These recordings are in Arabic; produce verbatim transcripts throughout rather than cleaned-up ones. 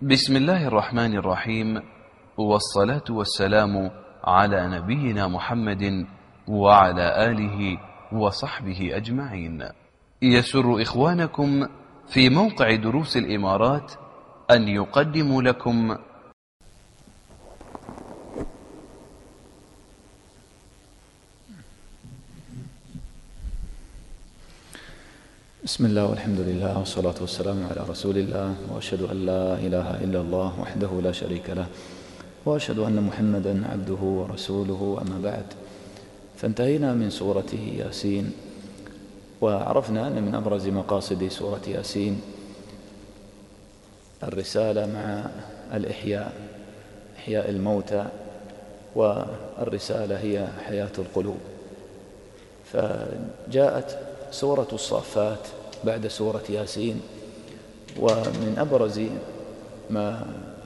بسم الله الرحمن الرحيم، والصلاة والسلام على نبينا محمد وعلى آله وصحبه أجمعين. يسر إخوانكم في موقع دروس الإمارات أن يقدموا لكم بسم الله والحمد لله والصلاة والسلام على رسول الله، وأشهد أن لا إله إلا الله وحده لا شريك له، وأشهد أن محمدا عبده ورسوله. أما بعد، فانتهينا من سورة ياسين، وعرفنا أن من أبرز مقاصد سورة ياسين الرسالة مع الإحياء، إحياء الموتى، والرسالة هي حياة القلوب. فجاءت سورة الصافات بعد سورة ياسين، ومن أبرز ما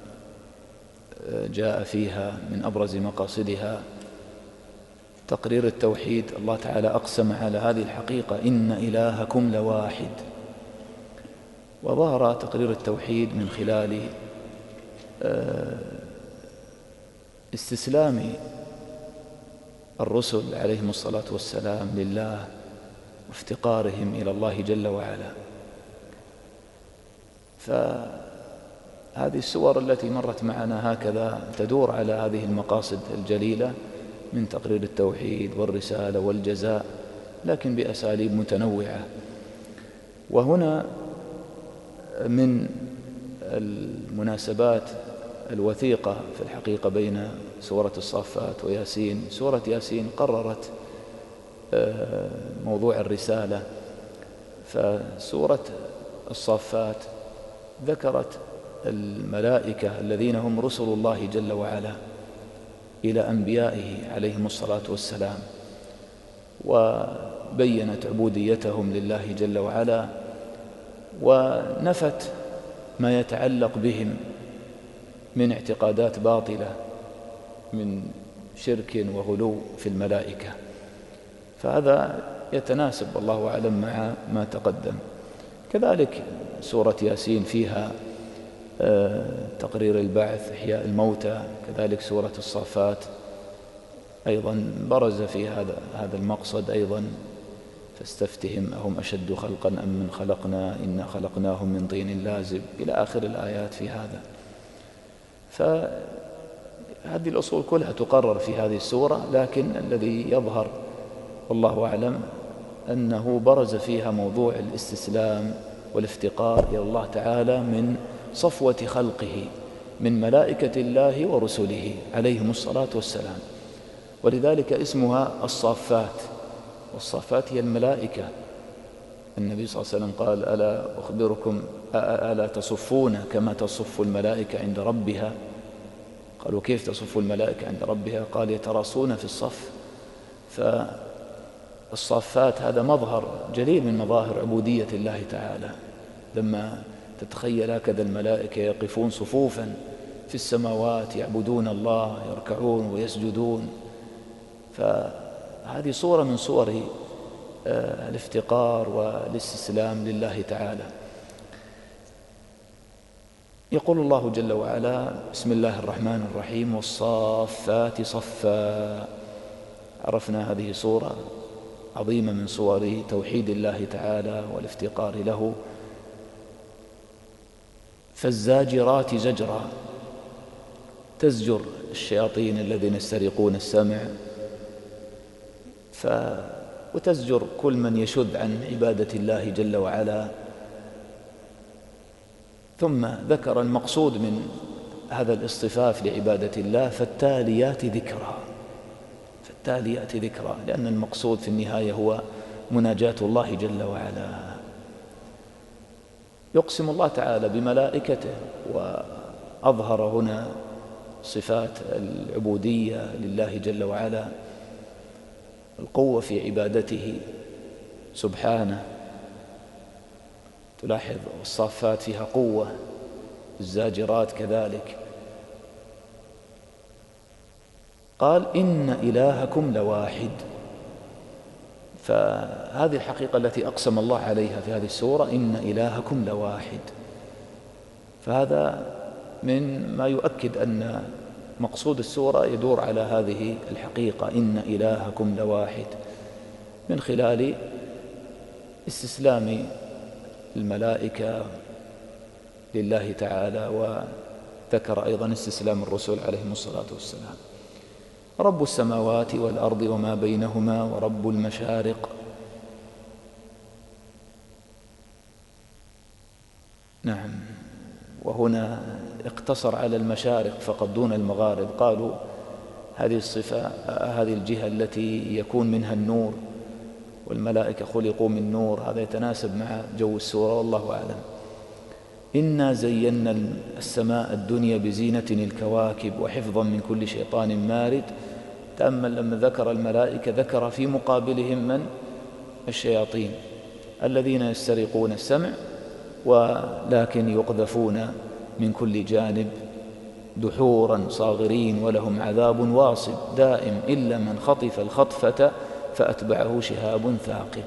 جاء فيها من أبرز مقاصدها تقرير التوحيد. الله تعالى أقسم على هذه الحقيقة: إن إلهكم لواحد. وظهر تقرير التوحيد من خلال استسلام الرسل عليهم الصلاة والسلام لله وافتقارهم إلى الله جل وعلا. فهذه السور التي مرت معنا هكذا تدور على هذه المقاصد الجليلة من تقرير التوحيد والرسالة والجزاء، لكن بأساليب متنوعة. وهنا من المناسبات الوثيقة في الحقيقة بين سورة الصافات وياسين، سورة ياسين قررت موضوع الرسالة، فسورة الصافات ذكرت الملائكة الذين هم رسل الله جل وعلا إلى أنبيائه عليهم الصلاة والسلام، وبينت عبوديتهم لله جل وعلا، ونفت ما يتعلق بهم من اعتقادات باطلة من شرك وغلو في الملائكة. فهذا يتناسب الله أعلم مع ما تقدم. كذلك سورة ياسين فيها تقرير البعث، إحياء الموتى. كذلك سورة الصافات أيضا برز في هذا هذا المقصد أيضا: فاستفتهم أهم أشد خلقا أم من خلقنا إنا خلقناهم من طين لازب، إلى آخر الآيات في هذا. فهذه الأصول كلها تقرر في هذه السورة، لكن الذي يظهر والله أعلم أنه برز فيها موضوع الاستسلام والافتقار إلى الله تعالى من صفوة خلقه من ملائكة الله ورسله عليهم الصلاة والسلام. ولذلك اسمها الصافات، والصافات هي الملائكة. النبي صلى الله عليه وسلم قال: ألا أخبركم ألا تصفون كما تصف الملائكة عند ربها؟ قالوا: كيف تصف الملائكة عند ربها؟ قال: يتراصون في الصف. فالصافات هذا مظهر جليل من مظاهر عبودية الله تعالى، لما تتخيل هكذا الملائكة يقفون صفوفا في السماوات يعبدون الله، يركعون ويسجدون. فهذه صورة من صور الافتقار والاستسلام لله تعالى. يقول الله جل وعلا: بسم الله الرحمن الرحيم، والصافات صفا. عرفنا هذه صورة عظيمة من صور توحيد الله تعالى والافتقار له. فالزاجرات زجرا، تزجر الشياطين الذين يسترقون السمع، ف وتزجر كل من يشذ عن عبادة الله جل وعلا. ثم ذكر المقصود من هذا الاصطفاف لعبادة الله: فالتاليات ذكرا. فالتاليات ذكرا، لأن المقصود في النهاية هو مناجاة الله جل وعلا. يقسم الله تعالى بملائكته، وأظهر هنا صفات العبودية لله جل وعلا، القوة في عبادته سبحانه. تلاحظ الصافات فيها قوة، الزاجرات كذلك. قال: إن إلهكم لواحد. فهذه الحقيقة التي أقسم الله عليها في هذه السورة: إن إلهكم لواحد. فهذا من ما يؤكد أن مقصود السورة يدور على هذه الحقيقة: إن إلهكم لواحد، من خلال استسلام الملائكة لله تعالى، وذكر أيضا استسلام الرسل عليهم الصلاة والسلام. رب السماوات والأرض وما بينهما ورب المشارق. نعم، وهنا اقتصر على المشارق فقط دون المغارب. قالوا هذه الصفة، هذه الجهة التي يكون منها النور، والملائكة خلقوا من نور، هذا يتناسب مع جو السورة والله أعلم. إنا زينا السماء الدنيا بزينة الكواكب وحفظا من كل شيطان مارد. تأمل لما ذكر الملائكة ذكر في مقابلهم من؟ الشياطين الذين يسترقون السمع ولكن يقذفون من كل جانب دحورا صاغرين ولهم عذاب واصب دائم إلا من خطف الخطفة فأتبعه شهاب ثاقب.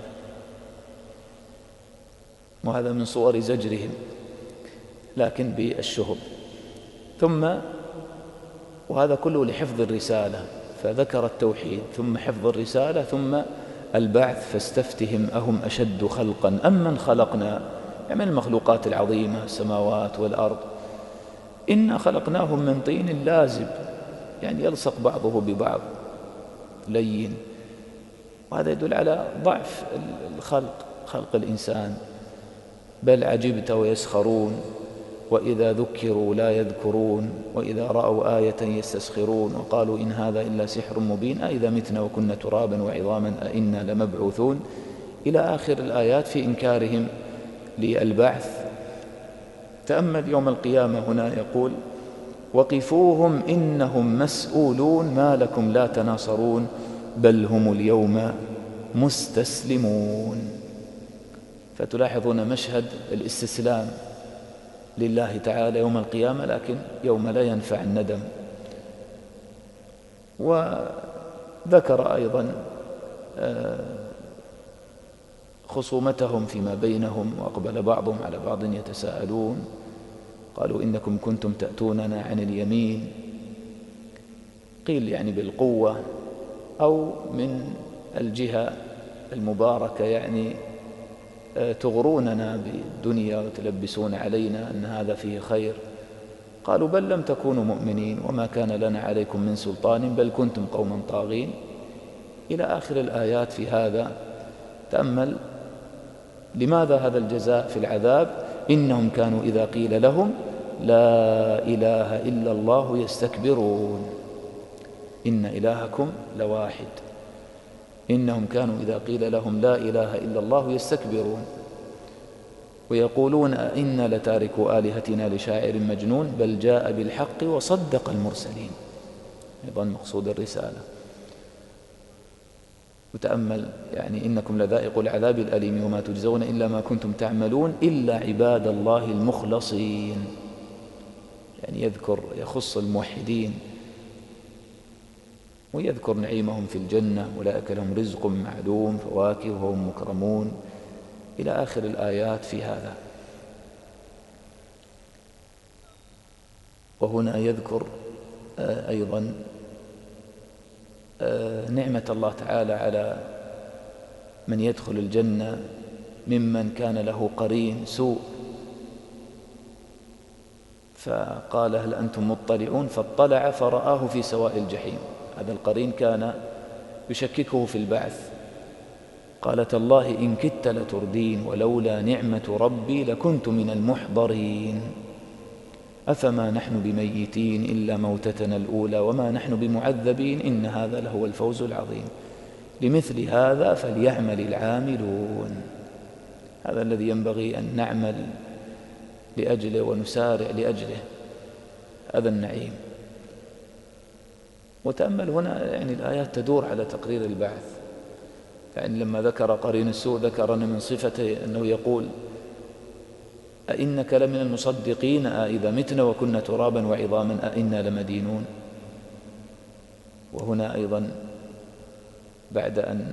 وهذا من صور زجرهم لكن بالشهب. ثم وهذا كله لحفظ الرسالة، فذكر التوحيد ثم حفظ الرسالة ثم البعث. فاستفتهم أهم أشد خلقا أم من خلقنا، يعني من المخلوقات العظيمة السماوات والأرض. إنا خلقناهم من طين لازب، يعني يلصق بعضه ببعض لين، وهذا يدل على ضعف الخلق، خلق الإنسان. بل عجبت ويسخرون وإذا ذكروا لا يذكرون وإذا رأوا آية يستسخرون وقالوا إن هذا إلا سحر مبين أئذا متنا وكنا ترابا وعظاما أئنا لمبعوثون، إلى آخر الآيات في إنكارهم للبعث. تأمل يوم القيامة هنا يقول وقفوهم إنهم مسؤولون ما لكم لا تناصرون بل هم اليوم مستسلمون. فتلاحظون مشهد الاستسلام لله تعالى يوم القيامة، لكن يوم لا ينفع الندم. وذكر أيضا خصومتهم فيما بينهم، وأقبل بعضهم على بعض يتساءلون قالوا إنكم كنتم تأتوننا عن اليمين، قيل يعني بالقوة أو من الجهة المباركة، يعني تغروننا بالدنيا وتلبسون علينا أن هذا فيه خير. قالوا بل لم تكونوا مؤمنين وما كان لنا عليكم من سلطان بل كنتم قوما طاغين، إلى آخر الآيات في هذا. تأمل لماذا هذا الجزاء في العذاب؟ إنهم كانوا إذا قيل لهم لا إله إلا الله يستكبرون. إن إلهكم لواحد. إنهم كانوا إذا قيل لهم لا إله إلا الله يستكبرون ويقولون أئنا لتاركوا آلهتنا لشاعر مجنون بل جاء بالحق وصدق المرسلين. أيضا مقصود الرسالة. وتأمل يعني إنكم لذائق العذاب الأليم وما تجزون إلا ما كنتم تعملون إلا عباد الله المخلصين. يعني يذكر يخص الموحدين ويذكر نعيمهم في الجنة أولئك لهم رزق معلوم فواكه وهم مكرمون إلى آخر الآيات في هذا. وهنا يذكر أيضا نعمة الله تعالى على من يدخل الجنة ممن كان له قرين سوء، فقال هل أنتم مطلعون فاطلع فرآه في سواء الجحيم. هذا القرين كان يشككه في البعث. قال تالله إن كدت لتردين ولولا نعمة ربي لكنت من المحضرين. أفما نحن بميتين إلا موتتنا الأولى وما نحن بمعذبين إن هذا لهو الفوز العظيم. لمثل هذا فليعمل العاملون. هذا الذي ينبغي أن نعمل لأجله ونسارع لأجله، هذا النعيم. وتأمل هنا يعني الآيات تدور على تقرير البعث. يعني لما ذكر قرين السوء ذكر أن من صفته أنه يقول أئنك لمن المصدقين أئذا متنا وكنا ترابا وعظاما أئنا لمدينون. وهنا أيضا بعد أن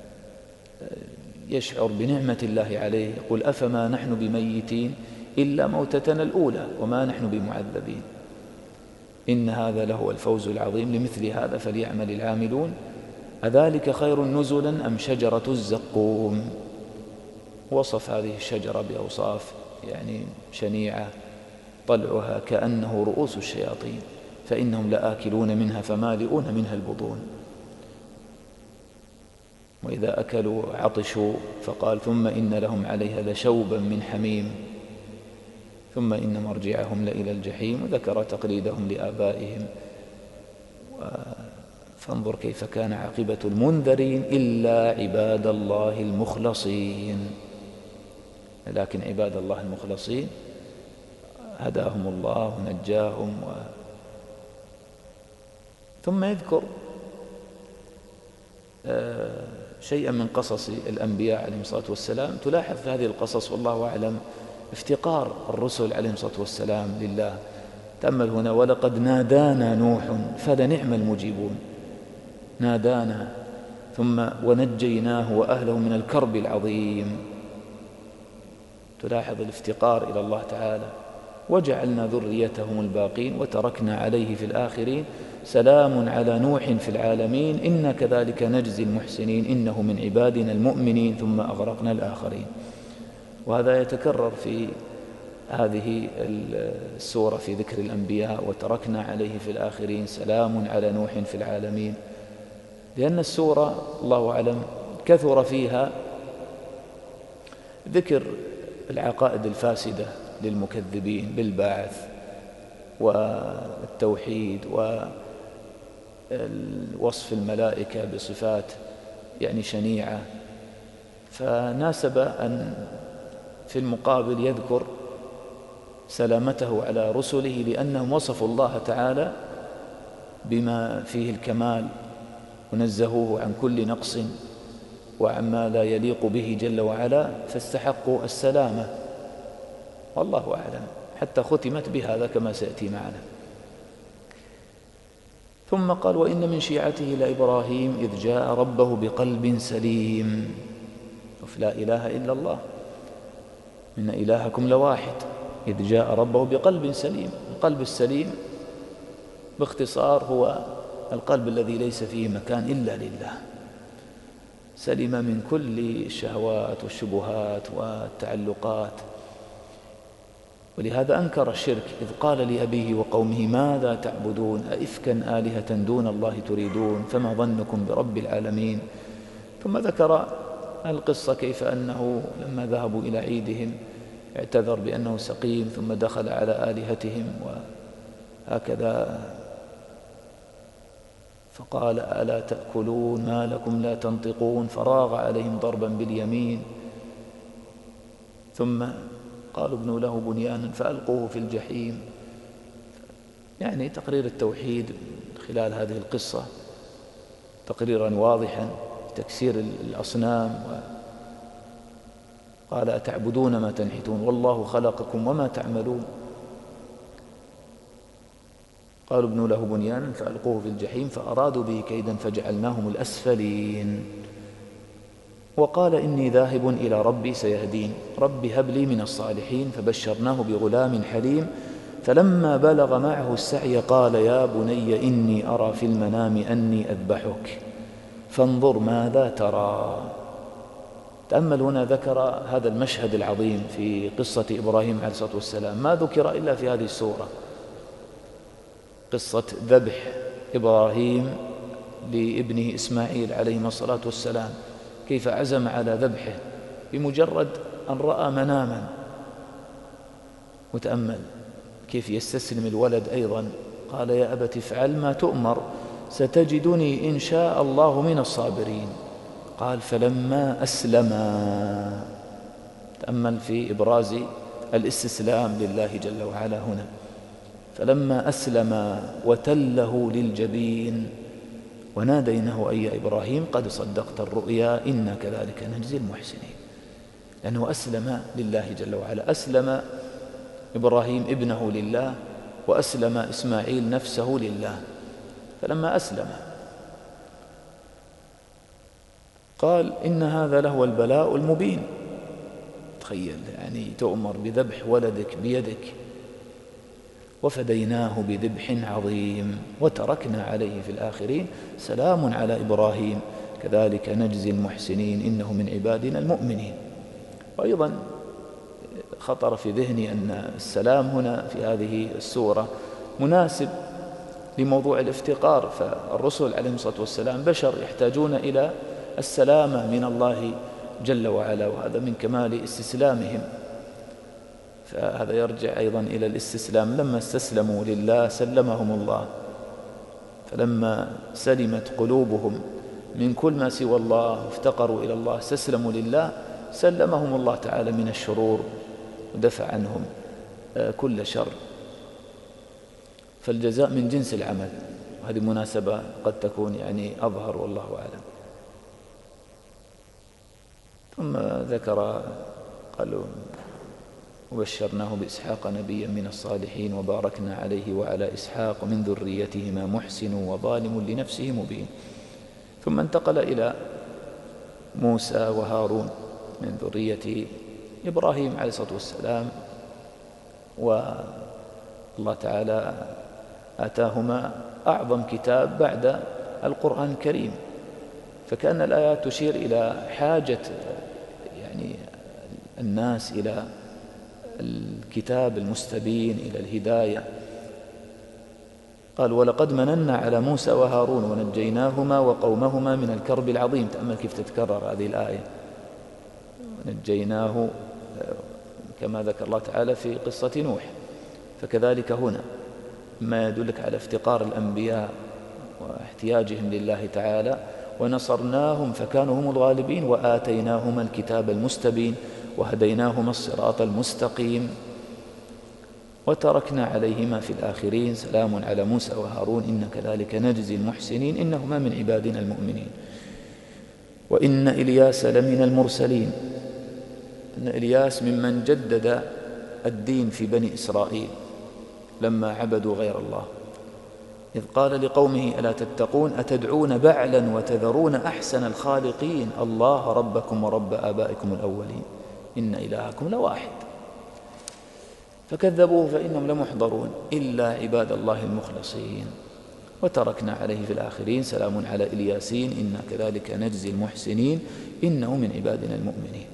يشعر بنعمة الله عليه يقول أفما نحن بميتين إلا موتتنا الأولى وما نحن بمعذبين. إن هذا لهو الفوز العظيم لمثل هذا فليعمل العاملون أذلك خير نزلا أم شجرة الزقوم. وصف هذه الشجرة بأوصاف يعني شنيعة، طلعها كأنه رؤوس الشياطين فإنهم لآكلون منها فمالئون منها البطون، وإذا أكلوا عطشوا، فقال ثم إن لهم عليها لشوبا من حميم ثم إن مرجعهم لإلى الجحيم، وذكر تقليدهم لآبائهم. فانظر كيف كان عاقبة المنذرين إلا عباد الله المخلصين. لكن عباد الله المخلصين هداهم الله ونجاهم. و... ثم يذكر آه شيئا من قصص الأنبياء عليهم الصلاة والسلام. تلاحظ في هذه القصص والله أعلم افتقار الرسل عليهم الصلاة والسلام لله. تأمل هنا: ولقد نادانا نوح فلنعم المجيبون. نادانا ثم ونجيناه وأهله من الكرب العظيم. تلاحظ الافتقار إلى الله تعالى: وجعلنا ذريتهم الباقين وتركنا عليه في الآخرين سلام على نوح في العالمين إنا كذلك نجزي المحسنين إنه من عبادنا المؤمنين ثم أغرقنا الآخرين. وهذا يتكرر في هذه السورة في ذكر الأنبياء: وتركنا عليه في الآخرين سلام على نوح في العالمين، لأن السورة الله أعلم كثر فيها ذكر العقائد الفاسدة للمكذبين بالبعث والتوحيد ووصف الملائكة بصفات يعني شنيعة، فناسب أن في المقابل يذكر سلامته على رسله لأنهم وصفوا الله تعالى بما فيه الكمال ونزهوه عن كل نقص وعما لا يليق به جل وعلا، فاستحقوا السلامة والله أعلم، حتى ختمت بهذا كما سيأتي معنا. ثم قال: وإن من شيعته لإبراهيم إذ جاء ربه بقلب سليم. لا إله إلا الله، إن إلهكم لواحد. إذ جاء ربه بقلب سليم. القلب السليم باختصار هو القلب الذي ليس فيه مكان إلا لله، سلم من كل الشهوات والشبهات والتعلقات. ولهذا أنكر الشرك إذ قال لأبيه وقومه ماذا تعبدون أئفكا آلهة دون الله تريدون فما ظنكم برب العالمين. ثم ذكر القصة كيف أنه لما ذهبوا إلى عيدهم اعتذر بأنه سقيم ثم دخل على آلهتهم وهكذا فقال ألا تأكلون ما لكم لا تنطقون فراغ عليهم ضربا باليمين. ثم قالوا ابنوا له بنيانا فألقوه في الجحيم. يعني تقرير التوحيد خلال هذه القصة تقريرا واضحا، تكسير الأصنام. قال أتعبدون ما تنحتون والله خلقكم وما تعملون. قالوا ابنوا له بنيانا فألقوه في الجحيم فأرادوا به كيدا فجعلناهم الأسفلين. وقال إني ذاهب إلى ربي سيهدين رب هب لي من الصالحين فبشرناه بغلام حليم فلما بلغ معه السعي قال يا بني إني أرى في المنام أني أذبحك فانظر ماذا ترى. تأمل هنا ذكر هذا المشهد العظيم في قصة إبراهيم عليه الصلاة والسلام، ما ذكر إلا في هذه السورة، قصة ذبح إبراهيم لابنه إسماعيل عليه الصلاة والسلام، كيف عزم على ذبحه بمجرد أن رأى مناما. وتأمل كيف يستسلم الولد أيضا، قال يا أبت افعل ما تؤمر ستجدني إن شاء الله من الصابرين. قال فلما أسلما، تأمل في إبراز الاستسلام لله جل وعلا هنا، فلما أسلما وتله للجبين وناديناه أي يا إبراهيم قد صدقت الرؤيا إنا كذلك نجزي المحسنين. لأنه أسلم لله جل وعلا، أسلم إبراهيم ابنه لله وأسلم إسماعيل نفسه لله. فلما أسلم قال إن هذا لهو البلاء المبين. تخيل يعني تؤمر بذبح ولدك بيدك وفديناه بذبح عظيم وتركنا عليه في الآخرين سلام على إبراهيم كذلك نجزي المحسنين إنه من عبادنا المؤمنين. وأيضا خطر في ذهني أن السلام هنا في هذه السورة مناسب لموضوع الافتقار، فالرسل عليهم الصلاة والسلام بشر يحتاجون إلى السلامة من الله جل وعلا، وهذا من كمال استسلامهم. فهذا يرجع أيضا إلى الاستسلام، لما استسلموا لله سلمهم الله، فلما سلمت قلوبهم من كل ما سوى الله وافتقروا إلى الله استسلموا لله سلمهم الله تعالى من الشرور ودفع عنهم كل شر. فالجزاء من جنس العمل، وهذه مناسبة قد تكون يعني أظهر والله أعلم. ثم ذكر قالوا وبشرناه بإسحاق نبيا من الصالحين وباركنا عليه وعلى إسحاق ومن ذريتهما محسن وظالم لنفسه مبين. ثم انتقل إلى موسى وهارون من ذرية إبراهيم عليه الصلاة والسلام، والله تعالى آتاهما أعظم كتاب بعد القرآن الكريم، فكأن الآيات تشير إلى حاجة يعني الناس إلى الكتاب المستبين، إلى الهداية. قال ولقد مننا على موسى وهارون ونجيناهما وقومهما من الكرب العظيم. تأمل كيف تتكرر هذه الآية، نجيناه كما ذكر الله تعالى في قصة نوح، فكذلك هنا ما يدلك على افتقار الأنبياء واحتياجهم لله تعالى. ونصرناهم فكانوا هم الغالبين وآتيناهما الكتاب المستبين وهديناهما الصراط المستقيم وتركنا عليهما في الآخرين سلام على موسى وهارون إن كذلك نجزي المحسنين إنهما من عبادنا المؤمنين. وإن إلياس لمن المرسلين، أن إلياس ممن جدد الدين في بني إسرائيل لما عبدوا غير الله، إذ قال لقومه ألا تتقون أتدعون بعلا وتذرون أحسن الخالقين الله ربكم ورب آبائكم الأولين إن إلهكم لواحد. فكذبوه فإنهم لمحضرون إلا عباد الله المخلصين وتركنا عليه في الآخرين سلام على إلياسين إنا كذلك نجزي المحسنين إنه من عبادنا المؤمنين.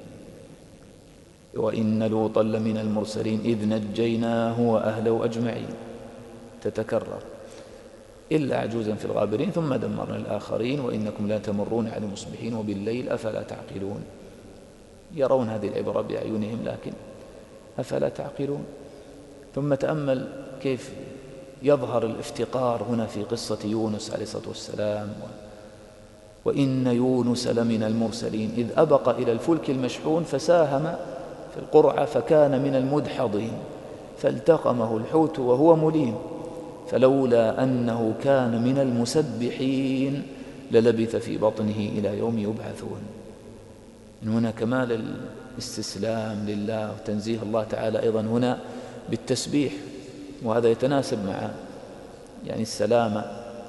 وإن لوطا لمن المرسلين إذ نجيناه وأهله أجمعين، تتكرر إلا عجوزا في الغابرين ثم دمرنا الآخرين وإنكم لا تمرون على المصبحين وبالليل أفلا تعقلون. يرون هذه العبرة بأعينهم لكن أفلا تعقلون. ثم تأمل كيف يظهر الافتقار هنا في قصة يونس عليه الصلاة والسلام. وإن يونس لمن المرسلين إذ أبق إلى الفلك المشحون فساهم في القرعة فكان من المدحضين فالتقمه الحوت وهو مليم فلولا أنه كان من المسبحين للبث في بطنه إلى يوم يبعثون. من هنا كمال الاستسلام لله وتنزيه الله تعالى أيضا هنا بالتسبيح، وهذا يتناسب مع يعني السلامة.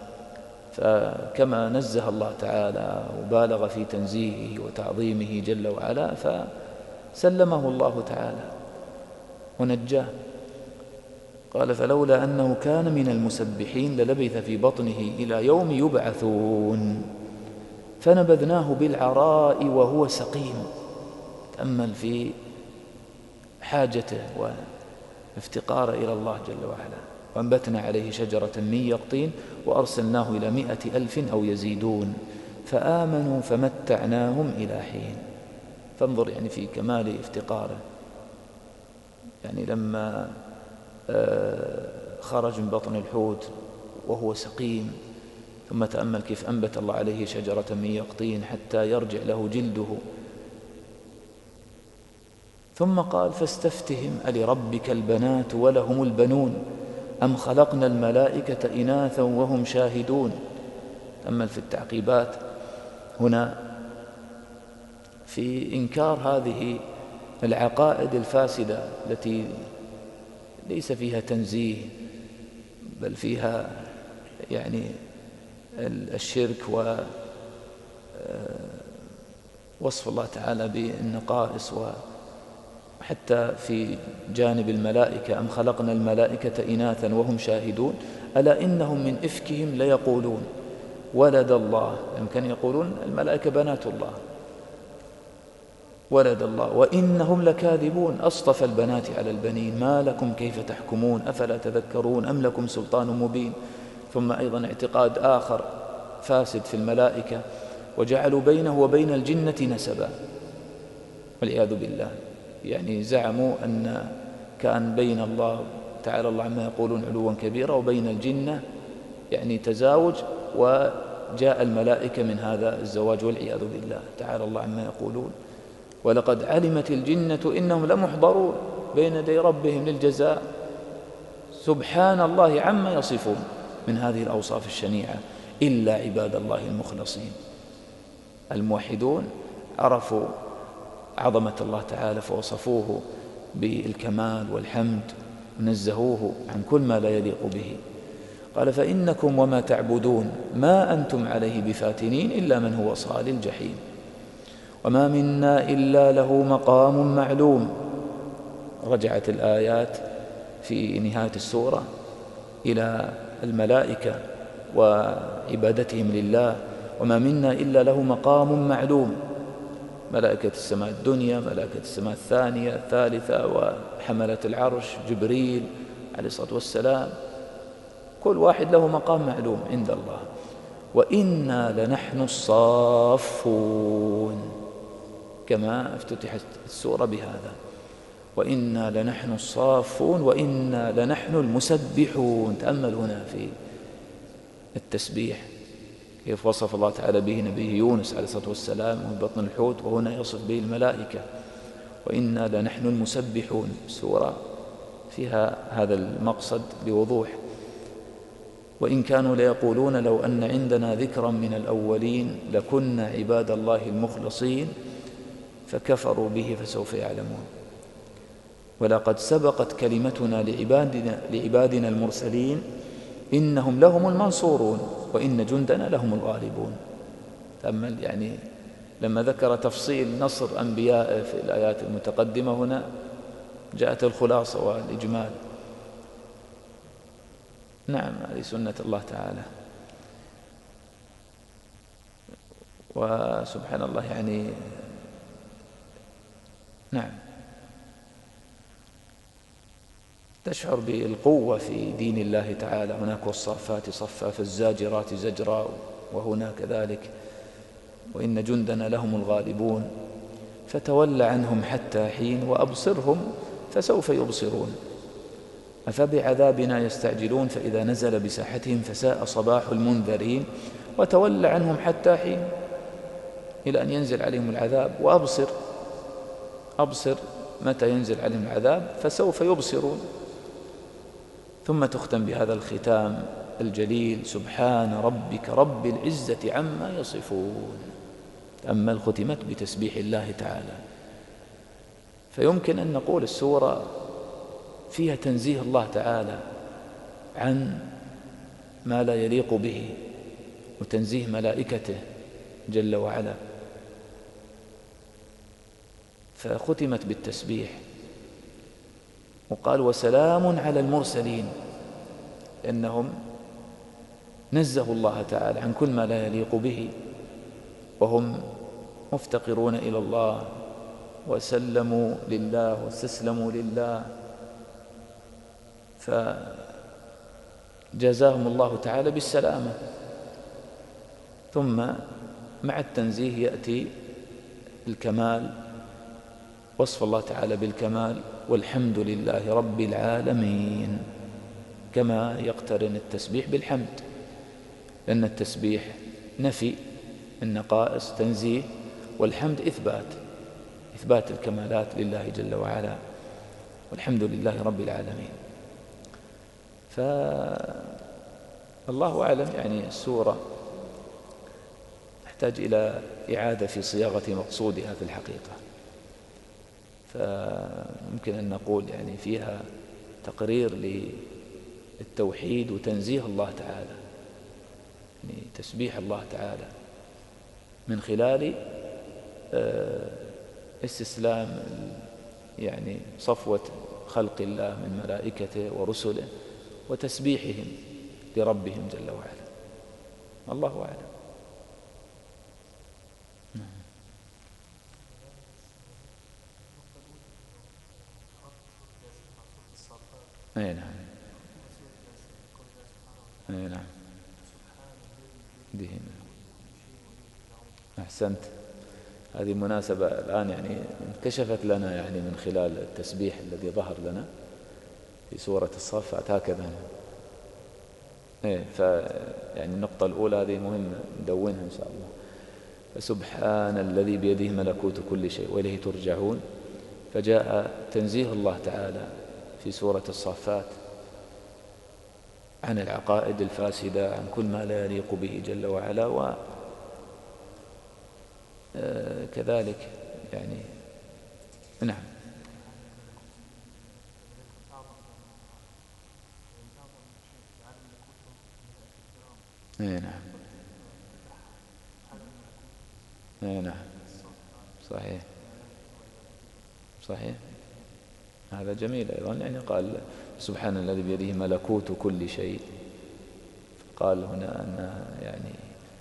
فكما نزه الله تعالى وبالغ في تنزيهه وتعظيمه جل وعلا فسلمه الله تعالى ونجاه. قال فلولا أنه كان من المسبحين للبث في بطنه إلى يوم يبعثون فنبذناه بالعراء وهو سقيم. تأمل في حاجته وافتقاره إلى الله جل وعلا. وأنبتنا عليه شجرة من يقطين وأرسلناه إلى مائة ألف أو يزيدون فآمنوا فمتعناهم إلى حين. فانظر يعني في كمال افتقاره، يعني لما خرج من بطن الحوت وهو سقيم، ثم تأمل كيف أنبت الله عليه شجرة من يقطين حتى يرجع له جلده. ثم قال فاستفتهم ألربك البنات ولهم البنون أم خلقنا الملائكة إناثا وهم شاهدون. تأمل في التعقيبات هنا في إنكار هذه العقائد الفاسدة التي ليس فيها تنزيه بل فيها يعني الشرك ووصف الله تعالى بالنقائص حتى في جانب الملائكة أم خلقنا الملائكة إناثا وهم شاهدون ألا إنهم من إفكهم ليقولون ولد الله، يمكن يقولون الملائكة بنات الله، ولد الله وإنهم لكاذبون أصطفى البنات على البنين ما لكم كيف تحكمون أفلا تذكرون أم لكم سلطان مبين. ثم أيضا اعتقاد آخر فاسد في الملائكة، وجعلوا بينه وبين الجنة نسبا والعياذ بالله، يعني زعموا أن كان بين الله تعالى الله عما يقولون علوا كبيرا وبين الجنة يعني تزاوج، وجاء الملائكة من هذا الزواج والعياذ بالله تعالى الله عما يقولون. ولقد علمت الجنة إنهم لمحضرون بين يدي ربهم للجزاء. سبحان الله عما يصفون من هذه الأوصاف الشنيعة إلا عباد الله المخلصين. الموحدون عرفوا عظمة الله تعالى فوصفوه بالكمال والحمد ونزهوه عن كل ما لا يليق به. قال فإنكم وما تعبدون ما أنتم عليه بفاتنين إلا من هو صال الجحيم وما منا إلا له مقام معلوم. رجعت الآيات في نهاية السورة إلى الملائكة وعبادتهم لله، وما منا إلا له مقام معلوم، ملائكة السماء الدنيا، ملائكة السماء الثانية الثالثة، وحملة العرش جبريل عليه الصلاة والسلام، كل واحد له مقام معلوم عند الله. وإنا لنحن الصافون، كما افتتحت السورة بهذا، وإنا لنحن الصافون وإنا لنحن المسبحون. تأمل هنا في التسبيح كيف وصف الله تعالى به نبيه يونس عليه الصلاة والسلام من بطن الحوت، وهنا يصف به الملائكة وإنا لنحن المسبحون. سورة فيها هذا المقصد بوضوح. وإن كانوا ليقولون لو أن عندنا ذكرا من الأولين لكنا عباد الله المخلصين فكفروا به فسوف يعلمون. ولقد سبقت كلمتنا لعبادنا, لعبادنا المرسلين إنهم لهم المنصورون وإن جندنا لهم الغالبون. تأمل يعني لما ذكر تفصيل نصر أنبياء في الآيات المتقدمة هنا جاءت الخلاصة والإجمال. نعم هذه سنة الله تعالى. وسبحان الله يعني نعم تشعر بالقوة في دين الله تعالى. هناك والصافات صفا فالزاجرات زجرا، وهنا كذلك وإن جندنا لهم الغالبون. فتول عنهم حتى حين وأبصرهم فسوف يبصرون أفبعذابنا يستعجلون فإذا نزل بساحتهم فساء صباح المنذرين. وتول عنهم حتى حين إلى أن ينزل عليهم العذاب، وأبصر أبصر متى ينزل عليهم العذاب فسوف يبصرون. ثم تختم بهذا الختام الجليل سبحان ربك رب العزة عما يصفون. أما ختمت بتسبيح الله تعالى، فيمكن أن نقول السورة فيها تنزيه الله تعالى عن ما لا يليق به وتنزيه ملائكته جل وعلا، فختمت بالتسبيح. وقال وسلام على المرسلين، لأنهم نزهوا الله تعالى عن كل ما لا يليق به وهم مفتقرون إلى الله وسلموا لله واستسلموا لله، فجزاهم الله تعالى بالسلامة. ثم مع التنزيه يأتي الكمال، وصف الله تعالى بالكمال والحمد لله رب العالمين، كما يقترن التسبيح بالحمد، لأن التسبيح نفي النقائص تنزيه، والحمد إثبات إثبات الكمالات لله جل وعلا، والحمد لله رب العالمين. فالله أعلم يعني السورة تحتاج إلى إعادة في صياغة مقصودها في الحقيقة. فممكن أن نقول يعني فيها تقرير للتوحيد وتنزيه الله تعالى، يعني تسبيح الله تعالى من خلال استسلام يعني صفوة خلق الله من ملائكته ورسله وتسبيحهم لربهم جل وعلا. الله أعلم. أي نعم، أي نعم، دين. أحسنت. هذه مناسبة الآن يعني انكشفت لنا يعني من خلال التسبيح الذي ظهر لنا في سورة الصافات هكذا. إيه ف يعني النقطة الأولى هذه مهمة ندونها إن شاء الله. فسبحان الذي بيده ملكوت كل شيء وإليه ترجعون. فجاء تنزيه الله تعالى في سورة الصافات عن العقائد الفاسدة، عن كل ما لا يليق به جل وعلا، وكذلك يعني نعم. اي نعم، اي نعم، صحيح صحيح. هذا جميل أيضا. يعني قال سبحان الذي بيده ملكوت كل شيء، قال هنا أن يعني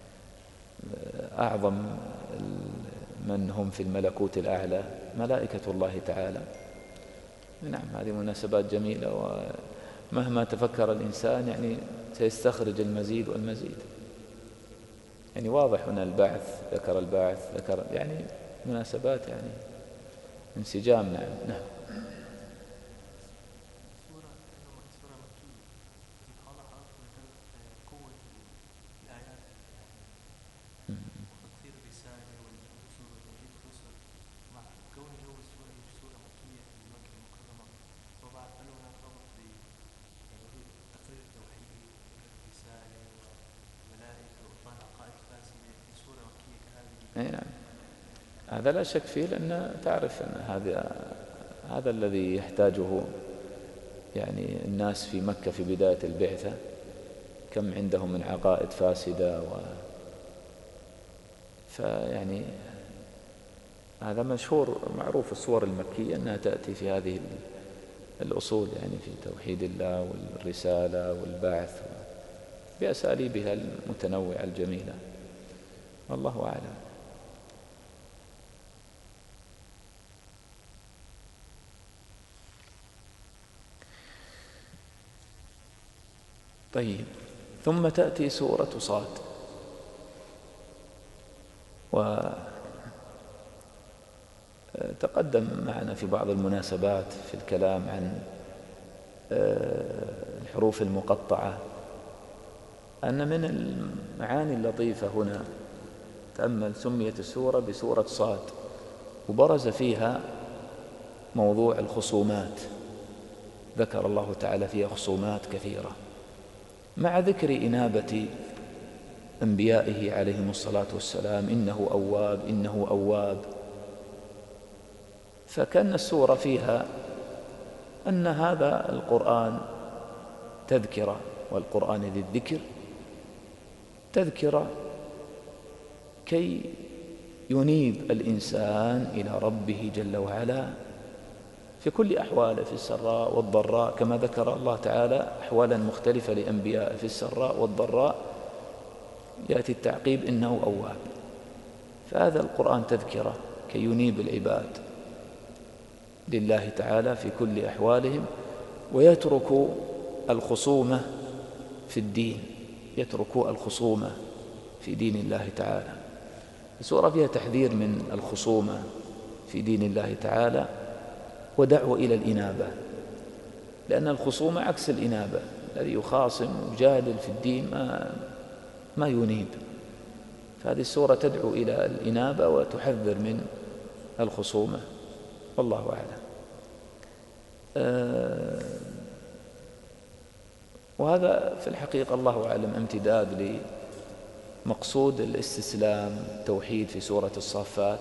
أعظم من هم في الملكوت الأعلى ملائكة الله تعالى. نعم، هذه مناسبات جميلة، ومهما تفكر الإنسان يعني سيستخرج المزيد والمزيد. يعني واضح هنا البعث، ذكر البعث، ذكر يعني مناسبات يعني انسجام. نعم نعم. نعم، هذا لا شك فيه، لأن تعرف أن هذا هذا الذي يحتاجه يعني الناس في مكة في بداية البعثة، كم عندهم من عقائد فاسدة. و فيعني هذا مشهور معروف الصور المكية أنها تأتي في هذه الأصول، يعني في توحيد الله والرسالة والبعث بأساليبها المتنوعة الجميلة. والله أعلم. طيب، ثم تأتي سورة صاد، وتقدم معنا في بعض المناسبات في الكلام عن الحروف المقطعة أن من المعاني اللطيفة هنا تأمل سميت السورة بسورة صاد، وبرز فيها موضوع الخصومات. ذكر الله تعالى فيها خصومات كثيرة، مع ذكر إنابة أنبيائه عليهم الصلاة والسلام، إنه أواب إنه أواب. فكان السورة فيها أن هذا القرآن تذكرة، والقرآن ذي الذكر تذكرة كي ينيب الإنسان إلى ربه جل وعلا في كل أحواله، في السراء والضراء، كما ذكر الله تعالى أحوالا مختلفة لأنبياء في السراء والضراء، يأتي التعقيب إنه أواب. فهذا القرآن تذكرة كي ينيب العباد لله تعالى في كل أحوالهم، ويتركوا الخصومة في الدين، يتركوا الخصومة في دين الله تعالى. السورة فيها تحذير من الخصومة في دين الله تعالى ودعوة إلى الإنابة، لأن الخصومة عكس الإنابة. الذي يخاصم ويجادل في الدين ما, ما ينيب. فهذه السورة تدعو إلى الإنابة وتحذر من الخصومة. والله أعلم. أه وهذا في الحقيقة الله أعلم امتداد لمقصود الاستسلام التوحيد في سورة الصافات.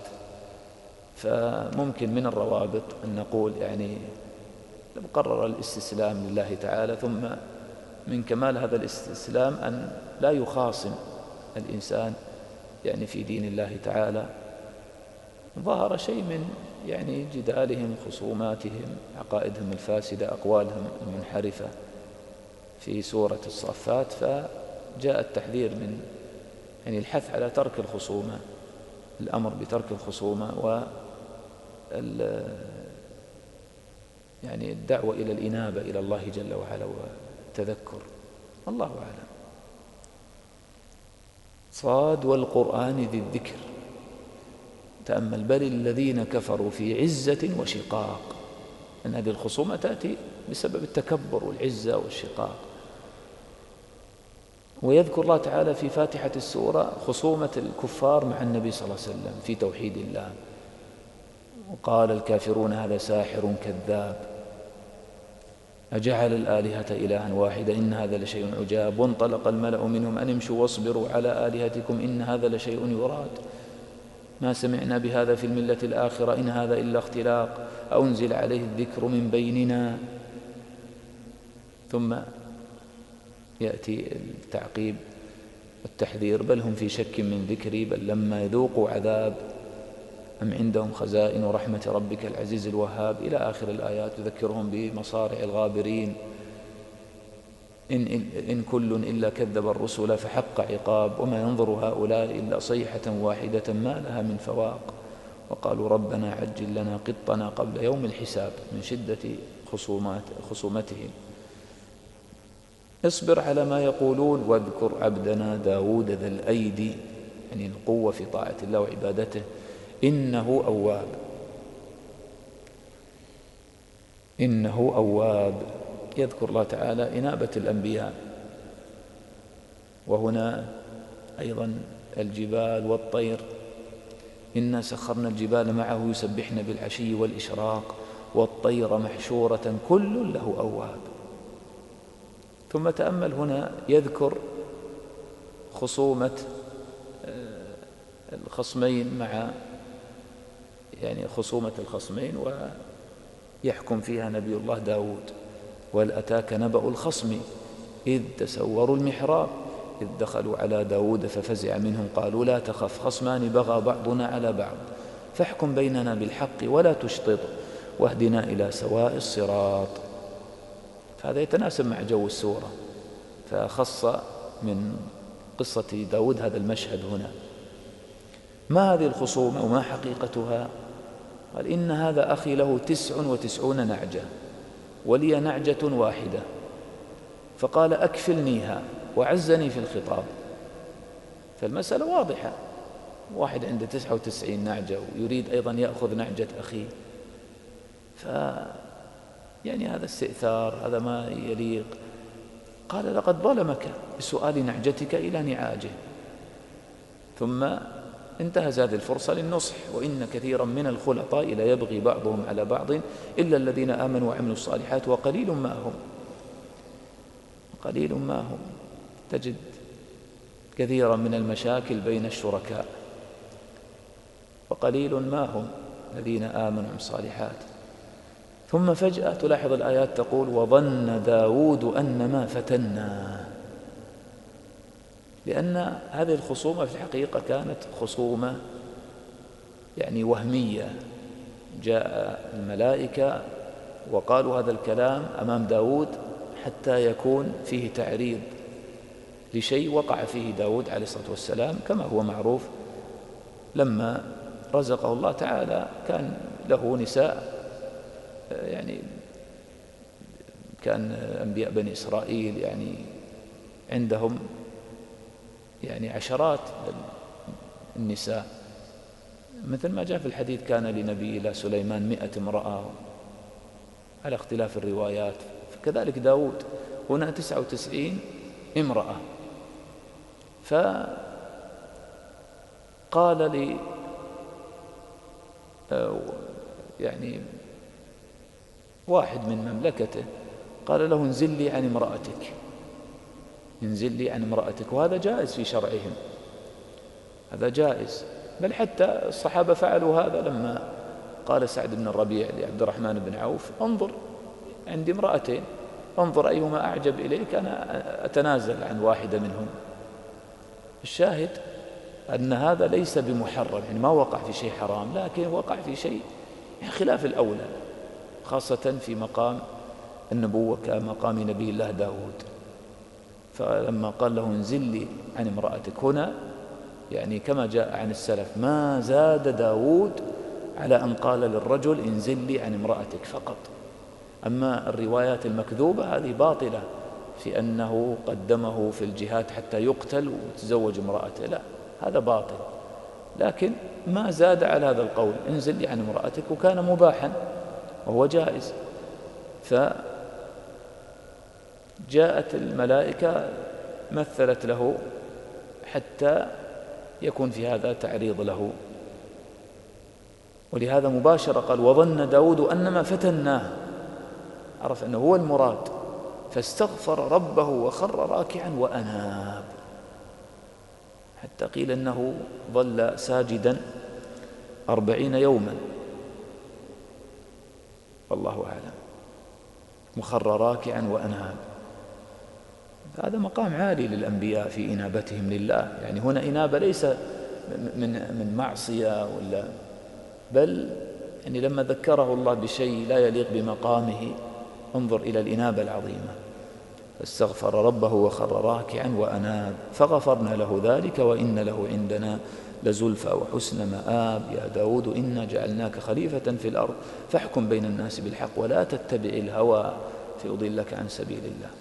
فممكن من الروابط أن نقول يعني قرر الاستسلام لله تعالى، ثم من كمال هذا الاستسلام أن لا يخاصم الإنسان يعني في دين الله تعالى، ظهر شيء من يعني جدالهم، خصوماتهم، عقائدهم الفاسدة، أقوالهم المنحرفة في سورة الصافات، فجاء التحذير من يعني الحث على ترك الخصومة، الأمر بترك الخصومة و يعني الدعوة إلى الإنابة إلى الله جل وعلا والتذكر. الله أعلم. صاد والقرآن ذي الذكر. تأمل: بل الذين كفروا في عزة وشقاق. أن هذه الخصومة تأتي بسبب التكبر والعزة والشقاق. ويذكر الله تعالى في فاتحة السورة خصومة الكفار مع النبي صلى الله عليه وسلم في توحيد الله. وقال الكافرون هذا ساحر كذاب أجعل الآلهة إلها واحدا إن هذا لشيء عجاب. وانطلق الملأ منهم أن امشوا واصبروا على آلهتكم إن هذا لشيء يراد ما سمعنا بهذا في الملة الآخرة إن هذا إلا اختلاق أنزل عليه الذكر من بيننا. ثم يأتي التعقيب والتحذير: بل هم في شك من ذكري بل لما يذوقوا عذاب أم عندهم خزائن رحمة ربك العزيز الوهاب، إلى آخر الآيات. يذكرهم بمصارع الغابرين: إن, إن كل إلا كذب الرسل فحق عقاب وما ينظر هؤلاء إلا صيحة واحدة ما لها من فواق. وقالوا ربنا عجل لنا قطنا قبل يوم الحساب من شدة خصومات خصومتهم. اصبر على ما يقولون واذكر عبدنا داود ذا الأيدي، يعني القوة في طاعة الله وعبادته، إنه أواب. إنه أواب. يذكر الله تعالى إنابة الأنبياء، وهنا أيضا الجبال والطير: إنا سخرنا الجبال معه يسبحن بالعشي والإشراق والطير محشورة كل له أواب. ثم تأمل هنا يذكر خصومة الخصمين مع يعني خصومة الخصمين ويحكم فيها نبي الله داود: وهل أتاك نبأ الخصم إذ تسوروا المحراب إذ دخلوا على داود ففزع منهم قالوا لا تخف خصمان بغى بعضنا على بعض فاحكم بيننا بالحق ولا تشطط واهدنا إلى سواء الصراط. فهذا يتناسب مع جو السورة، فخص من قصة داود هذا المشهد هنا. ما هذه الخصومة وما حقيقتها؟ قال: إن هذا أخي له تسع وتسعون نعجة ولي نعجة واحدة فقال أكفلنيها وعزني في الخطاب. فالمسألة واضحة، واحد عنده تسعة وتسعين نعجة ويريد أيضا يأخذ نعجة أخيه، ف يعني هذا استئثار، هذا ما يليق. قال: لقد ظلمك بسؤال نعجتك إلى نعاجه. ثم انتهز هذه الفرصة للنصح: وإن كثيرا من الخلطاء لا يبغي بعضهم على بعض إلا الذين آمنوا وعملوا الصالحات وقليل ما هم قليل ما هم تجد كثيرا من المشاكل بين الشركاء، وقليل ما هم الذين آمنوا وعملوا الصالحات. ثم فجأة تلاحظ الآيات تقول: وظن داود أن ما فتنا، لأن هذه الخصومة في الحقيقة كانت خصومة يعني وهمية. جاء الملائكة وقالوا هذا الكلام أمام داود حتى يكون فيه تعريض لشيء وقع فيه داود عليه الصلاة والسلام. كما هو معروف لما رزقه الله تعالى كان له نساء، يعني كان أنبياء بني إسرائيل يعني عندهم يعني عشرات النساء، مثل ما جاء في الحديث كان لنبي الله سليمان مئة امرأة على اختلاف الروايات، فكذلك داود هنا تسعة وتسعين امرأة. فقال لي يعني واحد من مملكته، قال له: انزل لي عن امرأتك انزل لي عن امرأتك. وهذا جائز في شرعهم، هذا جائز، بل حتى الصحابة فعلوا هذا. لما قال سعد بن الربيع لعبد الرحمن بن عوف: انظر عندي امرأتين، انظر أيهما أعجب إليك أنا أتنازل عن واحدة منهم. الشاهد أن هذا ليس بمحرم، يعني ما وقع في شيء حرام، لكن وقع في شيء خلاف الأولى، خاصة في مقام النبوة كمقام نبي الله داود. فلما قال له انزل لي عن امرأتك هنا، يعني كما جاء عن السلف ما زاد داود على أن قال للرجل انزل لي عن امرأتك فقط. أما الروايات المكذوبة هذه باطلة في أنه قدمه في الجهاد حتى يقتل وتزوج امرأته، لا، هذا باطل. لكن ما زاد على هذا القول انزل لي عن امرأتك، وكان مباحا وهو جائز. فجاءت الملائكة مثلت له حتى يكون في هذا تعريض له، ولهذا مباشرة قال وظن داود أنما فتناه، عرف أنه هو المراد، فاستغفر ربه وخر راكعا وأناب، حتى قيل أنه ظل ساجدا أربعين يوما، والله أعلم، وخر راكعا وأناب. هذا مقام عالي للأنبياء في إنابتهم لله، يعني هنا إنابة ليس من من معصية ولا، بل يعني لما ذكره الله بشيء لا يليق بمقامه انظر إلى الإنابة العظيمة. فاستغفر ربه وخر راكعا وأناب فغفرنا له ذلك وإن له عندنا لزلفى وحسن مآب. يا داود إنا جعلناك خليفة في الأرض فاحكم بين الناس بالحق ولا تتبع الهوى فيضلك عن سبيل الله.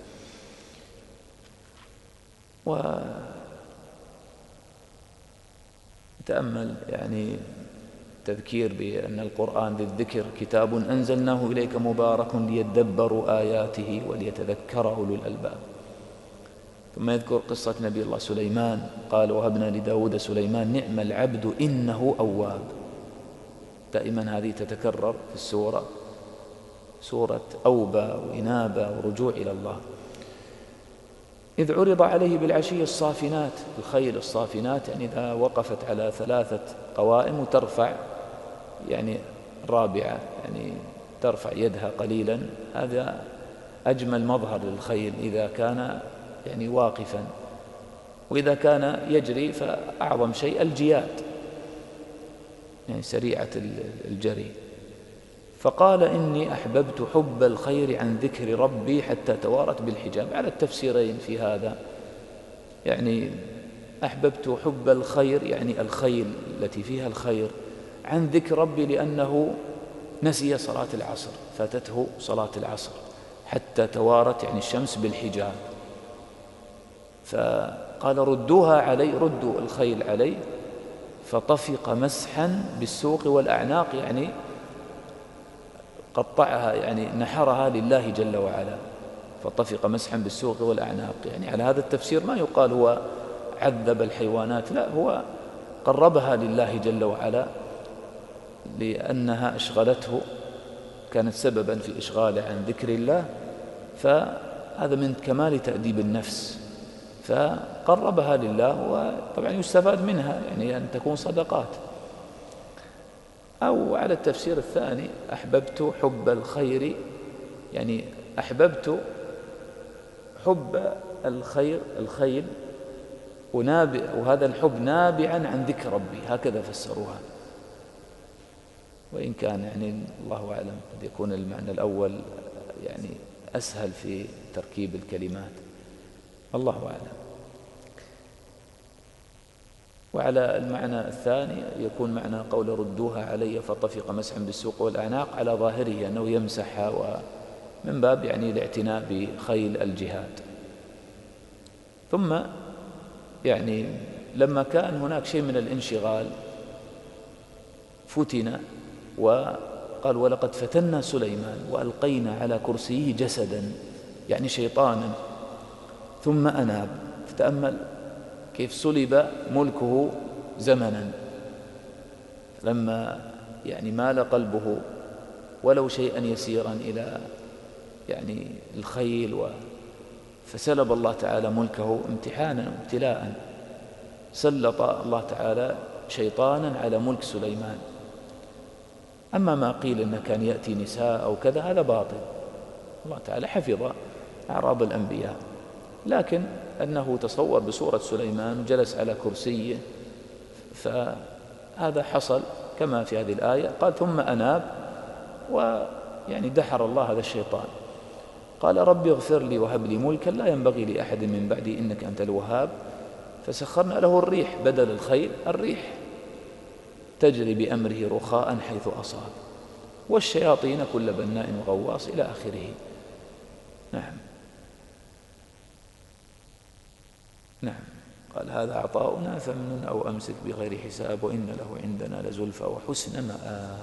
وتأمل يعني تذكير بأن القرآن للذكر كتاب أنزلناه إليك مبارك ليدبروا آياته وليتذكر أولو الألباب. ثم يذكر قصة نبي الله سليمان، قال وهبنا لداود سليمان نعم العبد إنه أواب. دائما هذه تتكرر في السورة، سورة أوبة وإنابة ورجوع إلى الله. إذ عرض عليه بالعشي الصافنات، الخيل الصافنات يعني إذا وقفت على ثلاثة قوائم وترفع يعني رابعة، يعني ترفع يدها قليلا، هذا أجمل مظهر للخيل إذا كان يعني واقفا. وإذا كان يجري فأعظم شيء الجياد، يعني سريعة الجري. فقال إني أحببت حب الخير عن ذكر ربي حتى توارت بالحجاب، على التفسيرين في هذا. يعني أحببت حب الخير يعني الخيل التي فيها الخير عن ذكر ربي، لأنه نسي صلاة العصر، فاتته صلاة العصر حتى توارت يعني الشمس بالحجاب. فقال ردوها علي، ردوا الخيل علي، فطفق مسحا بالسوق والأعناق، يعني قطعها يعني نحرها لله جل وعلا، فطفق مسحا بالسوق والأعناق. يعني على هذا التفسير ما يقال هو عذب الحيوانات، لا، هو قربها لله جل وعلا لأنها أشغلته، كانت سببا في إشغاله عن ذكر الله، فهذا من كمال تأديب النفس، فقربها لله. وطبعا يستفاد منها يعني أن تكون صدقات. أو على التفسير الثاني أحببت حب الخير، يعني أحببت حب الخير الخيل ونابع، وهذا الحب نابعا عن ذكر ربي، هكذا فسروها. وإن كان يعني الله أعلم قد يكون المعنى الأول يعني أسهل في تركيب الكلمات، الله أعلم. وعلى المعنى الثاني يكون معنى قول ردوها علي فطفق مسحا بالسوق والأعناق على ظاهره أنه يمسحها، ومن باب يعني الاعتناء بخيل الجهاد. ثم يعني لما كان هناك شيء من الانشغال فتن، وقال ولقد فتنا سليمان وألقينا على كرسيه جسدا، يعني شيطانا، ثم أناب. فتأمل كيف سلب ملكه زمنا، لما يعني مال قلبه ولو شيئا يسيرا إلى يعني الخيل، فسلب الله تعالى ملكه امتحانا وابتلاء. سلط الله تعالى شيطانا على ملك سليمان. أما ما قيل أنه كان يأتي نساء أو كذا هذا باطل، الله تعالى حفظ أعراض الأنبياء، لكن أنه تصور بصورة سليمان وجلس على كرسيه فهذا حصل كما في هذه الآية. قال ثم أناب، ويعني دحر الله هذا الشيطان. قال رب اغفر لي وهب لي ملكا لا ينبغي لأحد من بعدي إنك أنت الوهاب. فسخرنا له الريح بدل الخيل، الريح تجري بأمره رخاء حيث أصاب، والشياطين كل بناء وغواص إلى آخره. نعم نعم. قال هذا عطاؤنا فمن أو أمسك بغير حساب وإن له عندنا لزلفى وحسن مآب.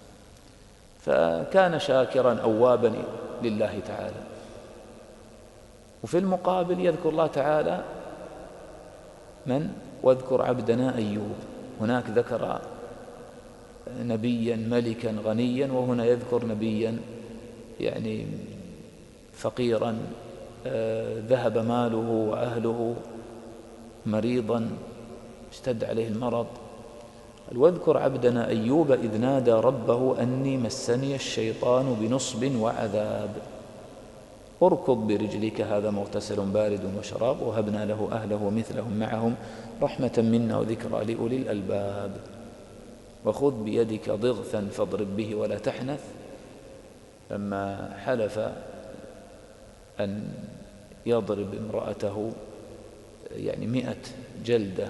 فكان شاكرا أوابا لله تعالى. وفي المقابل يذكر الله تعالى من واذكر عبدنا أيوب. هناك ذكر نبيا ملكا غنيا، وهنا يذكر نبيا يعني فقيرا ذهب ماله وأهله مريضا اشتد عليه المرض. واذكر عبدنا أيوب إذ نادى ربه أني مسني الشيطان بنصب وعذاب اركض برجلك هذا مغتسل بارد وشراب وهبنا له أهله ومثلهم معهم رحمة منا وذكرى لأولي الألباب. وخذ بيدك ضغثا فاضرب به ولا تحنث، لما حلف أن يضرب امرأته يعني مئة جلدة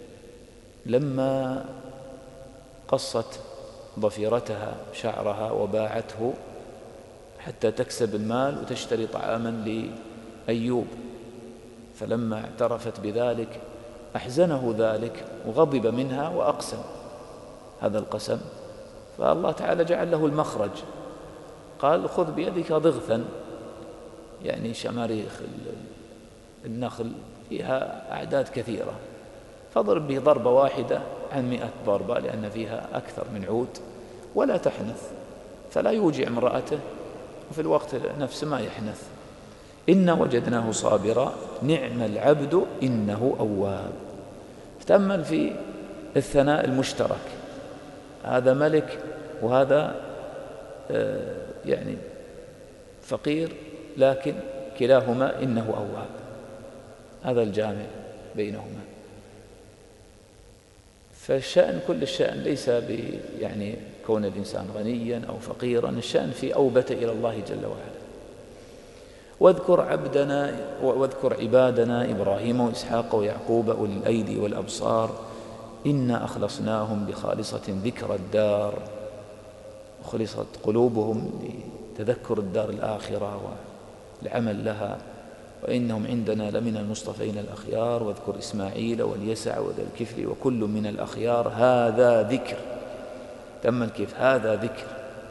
لما قصت ضفيرتها شعرها وباعته حتى تكسب المال وتشتري طعاما لأيوب، فلما اعترفت بذلك أحزنه ذلك وغضب منها وأقسم هذا القسم، فالله تعالى جعل له المخرج. قال خذ بيدك ضغثا، يعني شماريخ النخل فيها أعداد كثيرة، فاضرب به ضربة واحدة عن مئة ضربة لأن فيها أكثر من عود، ولا تحنث، فلا يوجع امرأته وفي الوقت نفسه ما يحنث. إنا وجدناه صابرا نعم العبد إنه أواب. تأمل في الثناء المشترك، هذا ملك وهذا يعني فقير، لكن كلاهما إنه أواب، هذا الجامع بينهما. فالشأن كل الشأن ليس يعني كون الإنسان غنيا أو فقيرا، الشأن في أوبة إلى الله جل وعلا. واذكر عبدنا واذكر عبادنا إبراهيم وإسحاق ويعقوب أولي الأيدي والأبصار إنا أخلصناهم بخالصة ذكر الدار، وخلصت قلوبهم لتذكر الدار الآخرة والعمل لها، وإنهم عندنا لمن المصطفين الأخيار. واذكر إسماعيل واليسع وذا الكفل وكل من الأخيار هذا ذكر. تأمل كيف هذا ذكر،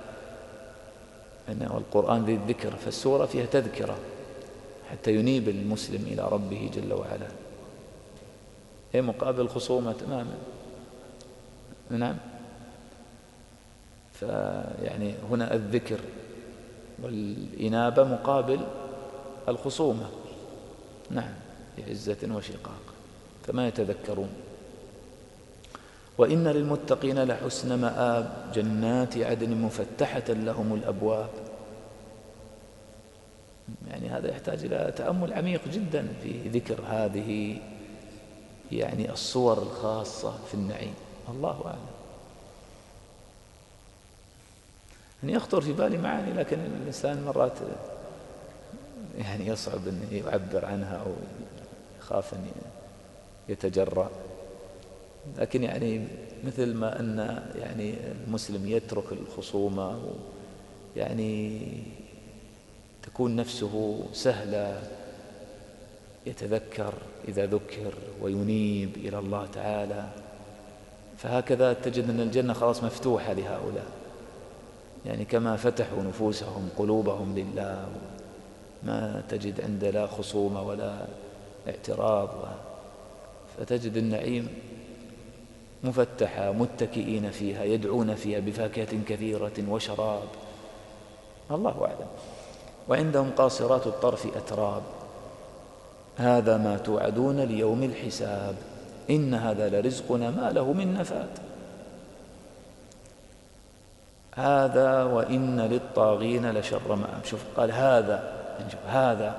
أن القرآن ذي الذكر، فالسورة فيها تذكرة حتى ينيب المسلم إلى ربه جل وعلا. هي مقابل خصومة تماما. نعم. فيعني هنا الذكر والإنابة مقابل الخصومة. نعم، بعزة وشقاق، فما يتذكرون. وإن للمتقين لحسن مآب جنات عدن مفتحة لهم الأبواب. يعني هذا يحتاج إلى تأمل عميق جدا في ذكر هذه يعني الصور الخاصة في النعيم. الله أعلم. يعني يخطر في بالي معاني، لكن الإنسان مرات يعني يصعب أن يعبر عنها أو يخاف أن يتجرأ. لكن يعني مثل ما أن يعني المسلم يترك الخصومة يعني تكون نفسه سهلة، يتذكر إذا ذكر وينيب إلى الله تعالى، فهكذا تجد أن الجنة خلاص مفتوحة لهؤلاء، يعني كما فتحوا نفوسهم قلوبهم لله، ما تجد عند لا خصومة ولا اعتراض، فتجد النعيم مفتحة متكئين فيها يدعون فيها بفاكهة كثيرة وشراب. الله أعلم. وعندهم قاصرات الطرف أتراب هذا ما توعدون ليوم الحساب إن هذا لرزقنا ما له من نفاد. هذا وإن للطاغين لشر مآب. شوف قال هذا، هذا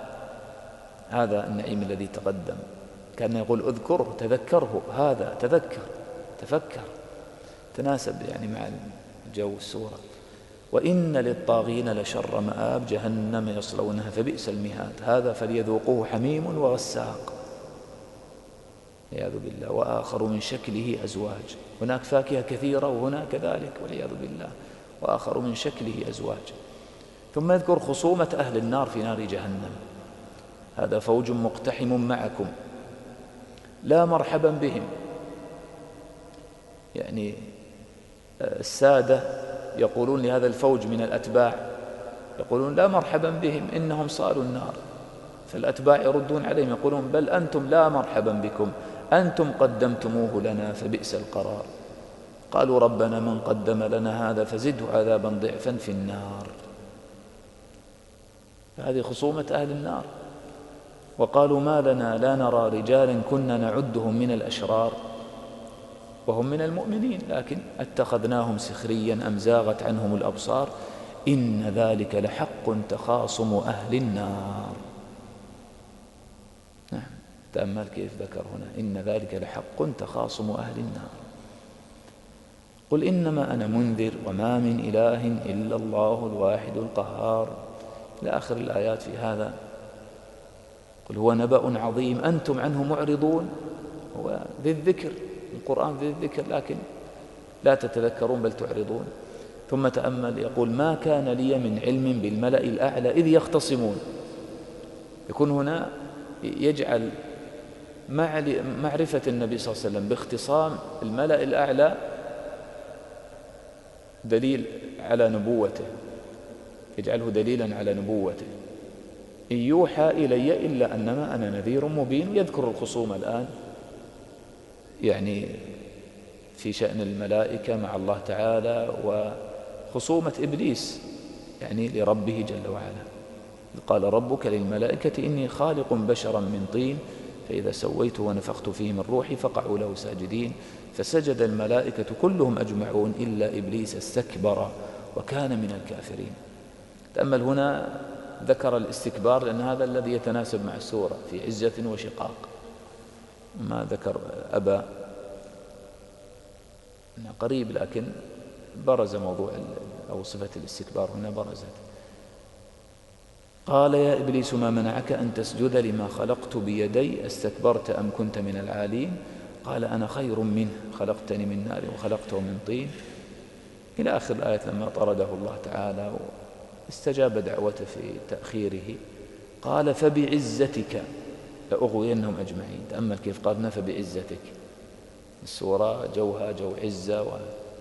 هذا النعيم الذي تقدم، كان يقول اذكره تذكره، هذا تذكر تفكر، تناسب يعني مع جو السورة. وإن للطاغين لشر مآب جهنم يصلونها فبئس المهاد هذا فليذوقوه حميم وغساق والعياذ بالله وآخر من شكله أزواج. هناك فاكهة كثيرة وهنا كذلك والعياذ بالله، وآخر من شكله أزواج. ثم يذكر خصومة أهل النار في نار جهنم: هذا فوج مقتحم معكم لا مرحبا بهم. يعني السادة يقولون لهذا الفوج من الأتباع، يقولون لا مرحبا بهم إنهم صالوا النار، فالأتباع يردون عليهم يقولون بل أنتم لا مرحبا بكم أنتم قدمتموه لنا فبئس القرار. قالوا ربنا من قدم لنا هذا فزده عذابا ضعفا في النار. فهذه خصومة أهل النار. وقالوا ما لنا لا نرى رجالا كنا نعدهم من الأشرار وهم من المؤمنين لكن اتخذناهم سخريا أم زاغت عنهم الأبصار إن ذلك لحق تخاصم أهل النار. نعم، تأمل كيف ذكر هنا إن ذلك لحق تخاصم أهل النار. قل إنما أنا منذر وما من إله إلا الله الواحد القهار إلى آخر الآيات في هذا. قل هو نبأ عظيم أنتم عنه معرضون. هو ذي الذكر، القرآن ذي الذكر لكن لا تتذكرون بل تعرضون. ثم تأمل يقول ما كان لي من علم بالملأ الأعلى إذ يختصمون. يكون هنا يجعل معرفة النبي صلى الله عليه وسلم باختصام الملأ الأعلى دليل على نبوته، يجعله دليلا على نبوته. إن يوحى إلي إلا أنما أنا نذير مبين. يذكر الخصوم الآن يعني في شأن الملائكة مع الله تعالى وخصومة إبليس يعني لربه جل وعلا. قال ربك للملائكة إني خالق بشرا من طين فإذا سويته ونفخت فيه من روحي فقعوا له ساجدين فسجد الملائكة كلهم أجمعون إلا إبليس استكبر وكان من الكافرين. تأمل هنا ذكر الاستكبار لأن هذا الذي يتناسب مع السورة في عزة وشقاق. ما ذكر أبا قريب لكن برز موضوع أو صفة الاستكبار هنا برزت. قال يا إبليس ما منعك أن تسجد لما خلقت بيدي استكبرت أم كنت من العالين قال أنا خير منه خلقتني من نار وخلقته من طين إلى آخر الآية لما طرده الله تعالى واستجاب دعوته في تأخيره. قال فبعزتك لأغوينهم أجمعين. تأمل كيف قالنا فبعزتك، السورة جوها جو عزة و...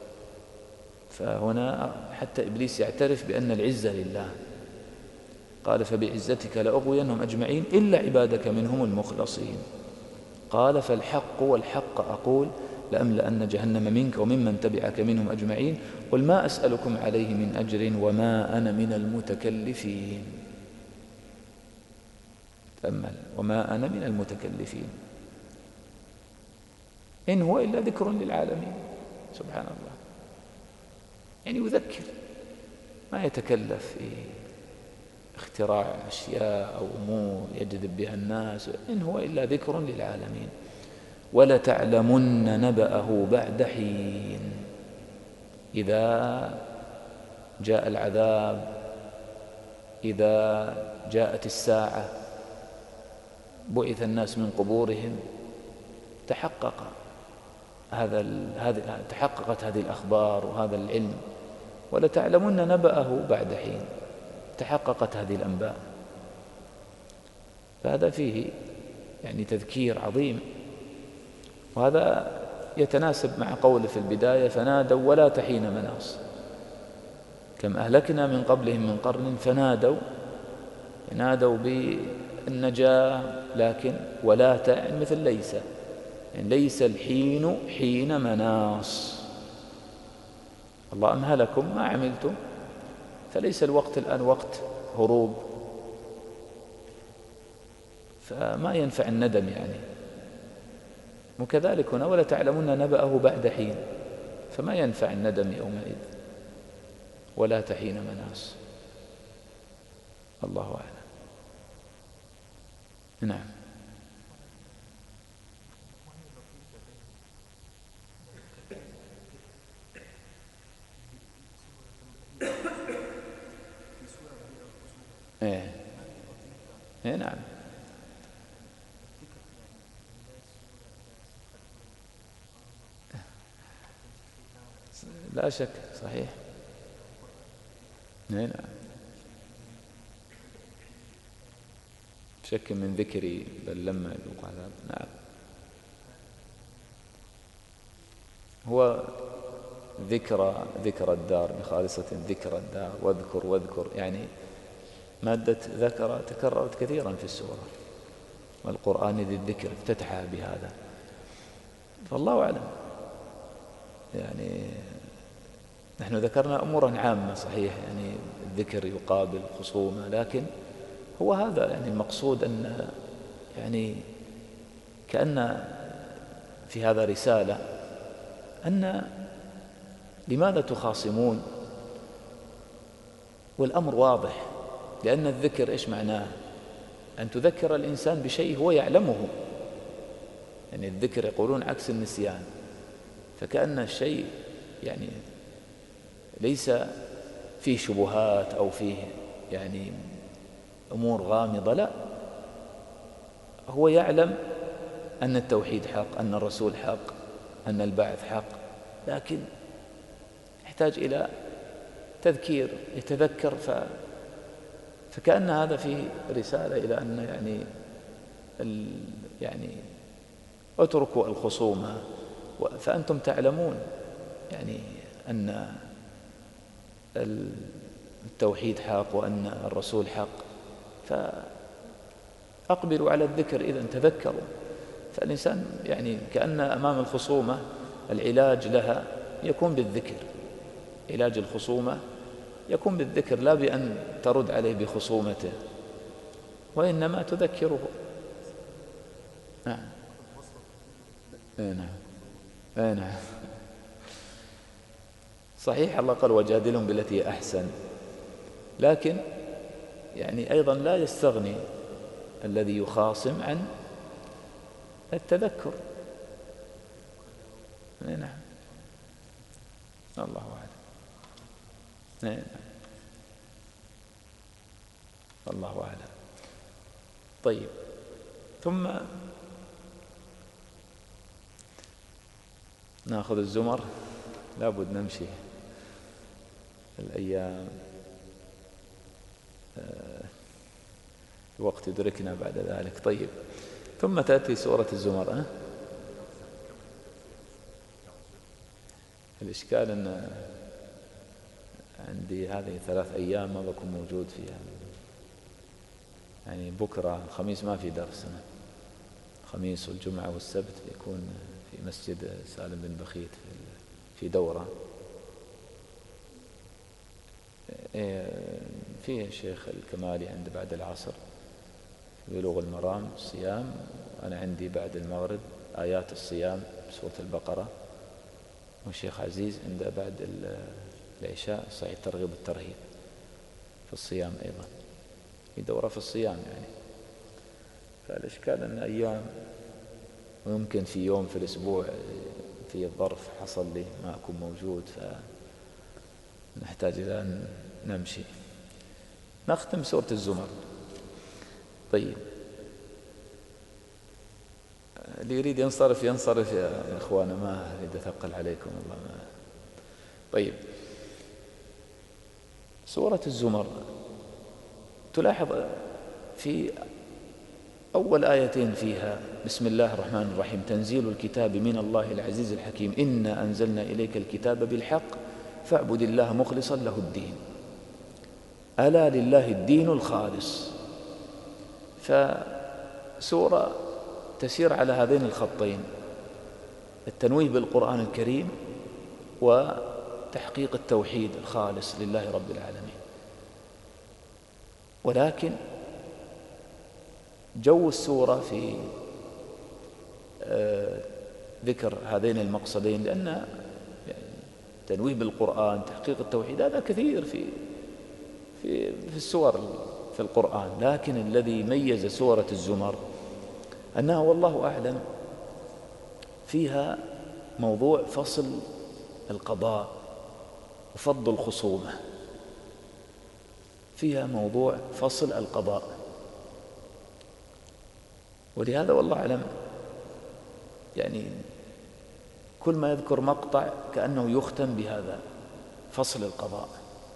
فهنا حتى إبليس يعترف بأن العزة لله. قال فبعزتك لأغوينهم أجمعين إلا عبادك منهم المخلصين. قال فالحق والحق أقول لأملأن جهنم منك وممن تبعك منهم أجمعين قل ما أسألكم عليه من أجر وما أنا من المتكلفين. تأمل وما أنا من المتكلفين إن هو إلا ذكر للعالمين. سبحان الله، يعني يذكر ما يتكلف في اختراع أشياء أو أمور يجذب بها الناس، إن هو إلا ذكر للعالمين. ولتعلمن نبأه بعد حين إذا جاء العذاب إذا جاءت الساعة بعث الناس من قبورهم تحقق هذا هذه تحققت هذه الأخبار وهذا العلم. ولتعلمن نبأه بعد حين تحققت هذه الأنباء. فهذا فيه يعني تذكير عظيم، وهذا يتناسب مع قوله في البداية فنادوا ولا تحين مناص. كم أهلكنا من قبلهم من قرن فنادوا نادوا بالنجاة لكن ولا تعن مثل ليس، يعني ليس الحين حين مناص. الله أمهلكم ما عملتم فليس الوقت الآن وقت هروب، فما ينفع الندم يعني. وكذلك هنا ولا تعلمون نبأه بعد حين، فما ينفع الندم يومئذ ولا تحين مناص. الله أعلم. نعم. إيه نعم، لا شك صحيح. إيه نعم، شك من ذكري بل لما يذوق عذاب. نعم، هو ذكرى ذكرى الدار بخالصة ذكرى الدار، واذكر واذكر، يعني مادة ذكر تكررت كثيرا في السورة، والقرآن ذي الذكر افتتحها بهذا. فالله أعلم، يعني نحن ذكرنا أمورا عامة صحيح، يعني الذكر يقابل خصومة، لكن هو هذا يعني المقصود، أن يعني كأن في هذا رسالة أن لماذا تخاصمون، والأمر واضح، لأن الذكر إيش معناه؟ أن تذكر الإنسان بشيء هو يعلمه، يعني الذكر يقولون عكس النسيان، فكأن الشيء يعني ليس فيه شبهات أو فيه يعني أمور غامضة، لا، هو يعلم أن التوحيد حق، أن الرسول حق، أن البعث حق، لكن يحتاج إلى تذكير، يتذكر. ف... فكأن هذا فيه رسالة إلى أن يعني ال... يعني اتركوا الخصومة، فأنتم تعلمون يعني أن التوحيد حق وأن الرسول حق، فأقبلوا على الذكر إذا تذكروا. فالإنسان يعني كأن أمام الخصومة العلاج لها يكون بالذكر، علاج الخصومة يكون بالذكر، لا بأن ترد عليه بخصومته، وإنما تذكره. نعم، نعم، نعم، صحيح. الله قال وجادلهم بالتي أحسن، لكن يعني أيضا لا يستغني الذي يخاصم عن التذكر. نعم، الله أعلم. نعم، الله أعلم. طيب، ثم نأخذ الزمر، لابد نمشي الأيام، الوقت يدركنا بعد ذلك. طيب، ثم تأتي سورة الزمر. أه؟ الإشكال أن عندي هذه ثلاث أيام ما بكون موجود فيها، يعني بكرة الخميس ما في درسنا، الخميس والجمعة والسبت يكون في مسجد سالم بن بخيت في دورة فيه الشيخ الكمالي عند بعد العصر بلوغ المرام الصيام، أنا عندي بعد المغرب آيات الصيام سورة البقرة، والشيخ عزيز عند بعد العشاء صحيح ترغيب الترهيب في الصيام أيضا، في دورة في الصيام يعني. فالإشكال أن أيام ويمكن في يوم في الأسبوع في الظرف حصل لي ما أكون موجود، فنحتاج إلى أن نمشي. نختم سورة الزمر. طيب، اللي يريد ينصرف ينصرف يا إخوانا، ما أريد أثقل عليكم الله. ما. طيب، سورة الزمر تلاحظ في أول آيتين فيها بسم الله الرحمن الرحيم تنزيل الكتاب من الله العزيز الحكيم إنا أنزلنا إليك الكتاب بالحق فاعبد الله مخلصا له الدين ألا لله الدين الخالص. فسورة تسير على هذين الخطين، التنويه بالقرآن الكريم وتحقيق التوحيد الخالص لله رب العالمين. ولكن جو السورة في ذكر هذين المقصدين، لأن تنويه بالقرآن تحقيق التوحيد هذا كثير في في في السور في القرآن، لكن الذي ميز سورة الزمر أنها والله أعلم فيها موضوع فصل القضاء وفض الخصومة، فيها موضوع فصل القضاء ولهذا والله أعلم يعني كل ما يذكر مقطع كأنه يختم بهذا فصل القضاء.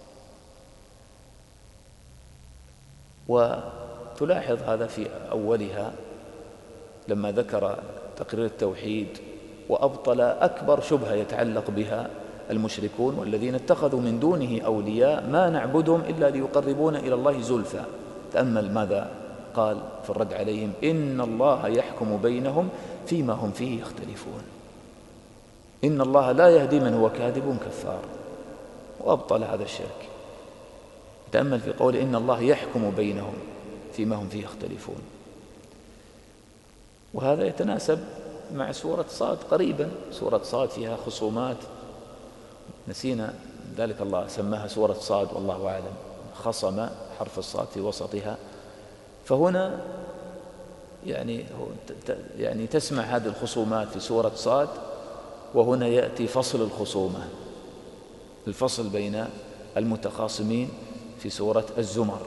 وتلاحظ هذا في أولها لما ذكر تقرير التوحيد وأبطل أكبر شبهة يتعلق بها المشركون والذين اتخذوا من دونه أولياء ما نعبدهم إلا ليقربونا إلى الله زلفى. تأمل ماذا قال في الرد عليهم: إن الله يحكم بينهم فيما هم فيه يختلفون. إن الله لا يهدي من هو كاذب كفار، وأبطل هذا الشرك. تأمل في قول إن الله يحكم بينهم فيما هم فيه يختلفون، وهذا يتناسب مع سورة صاد قريبا. سورة صاد فيها خصومات نسينا ذلك، الله سماها سورة صاد والله أعلم، خصم حرف الصاد في وسطها. فهنا يعني يعني تسمع هذه الخصومات في سورة صاد، وهنا يأتي فصل الخصومة، الفصل بين المتخاصمين في سورة الزمر.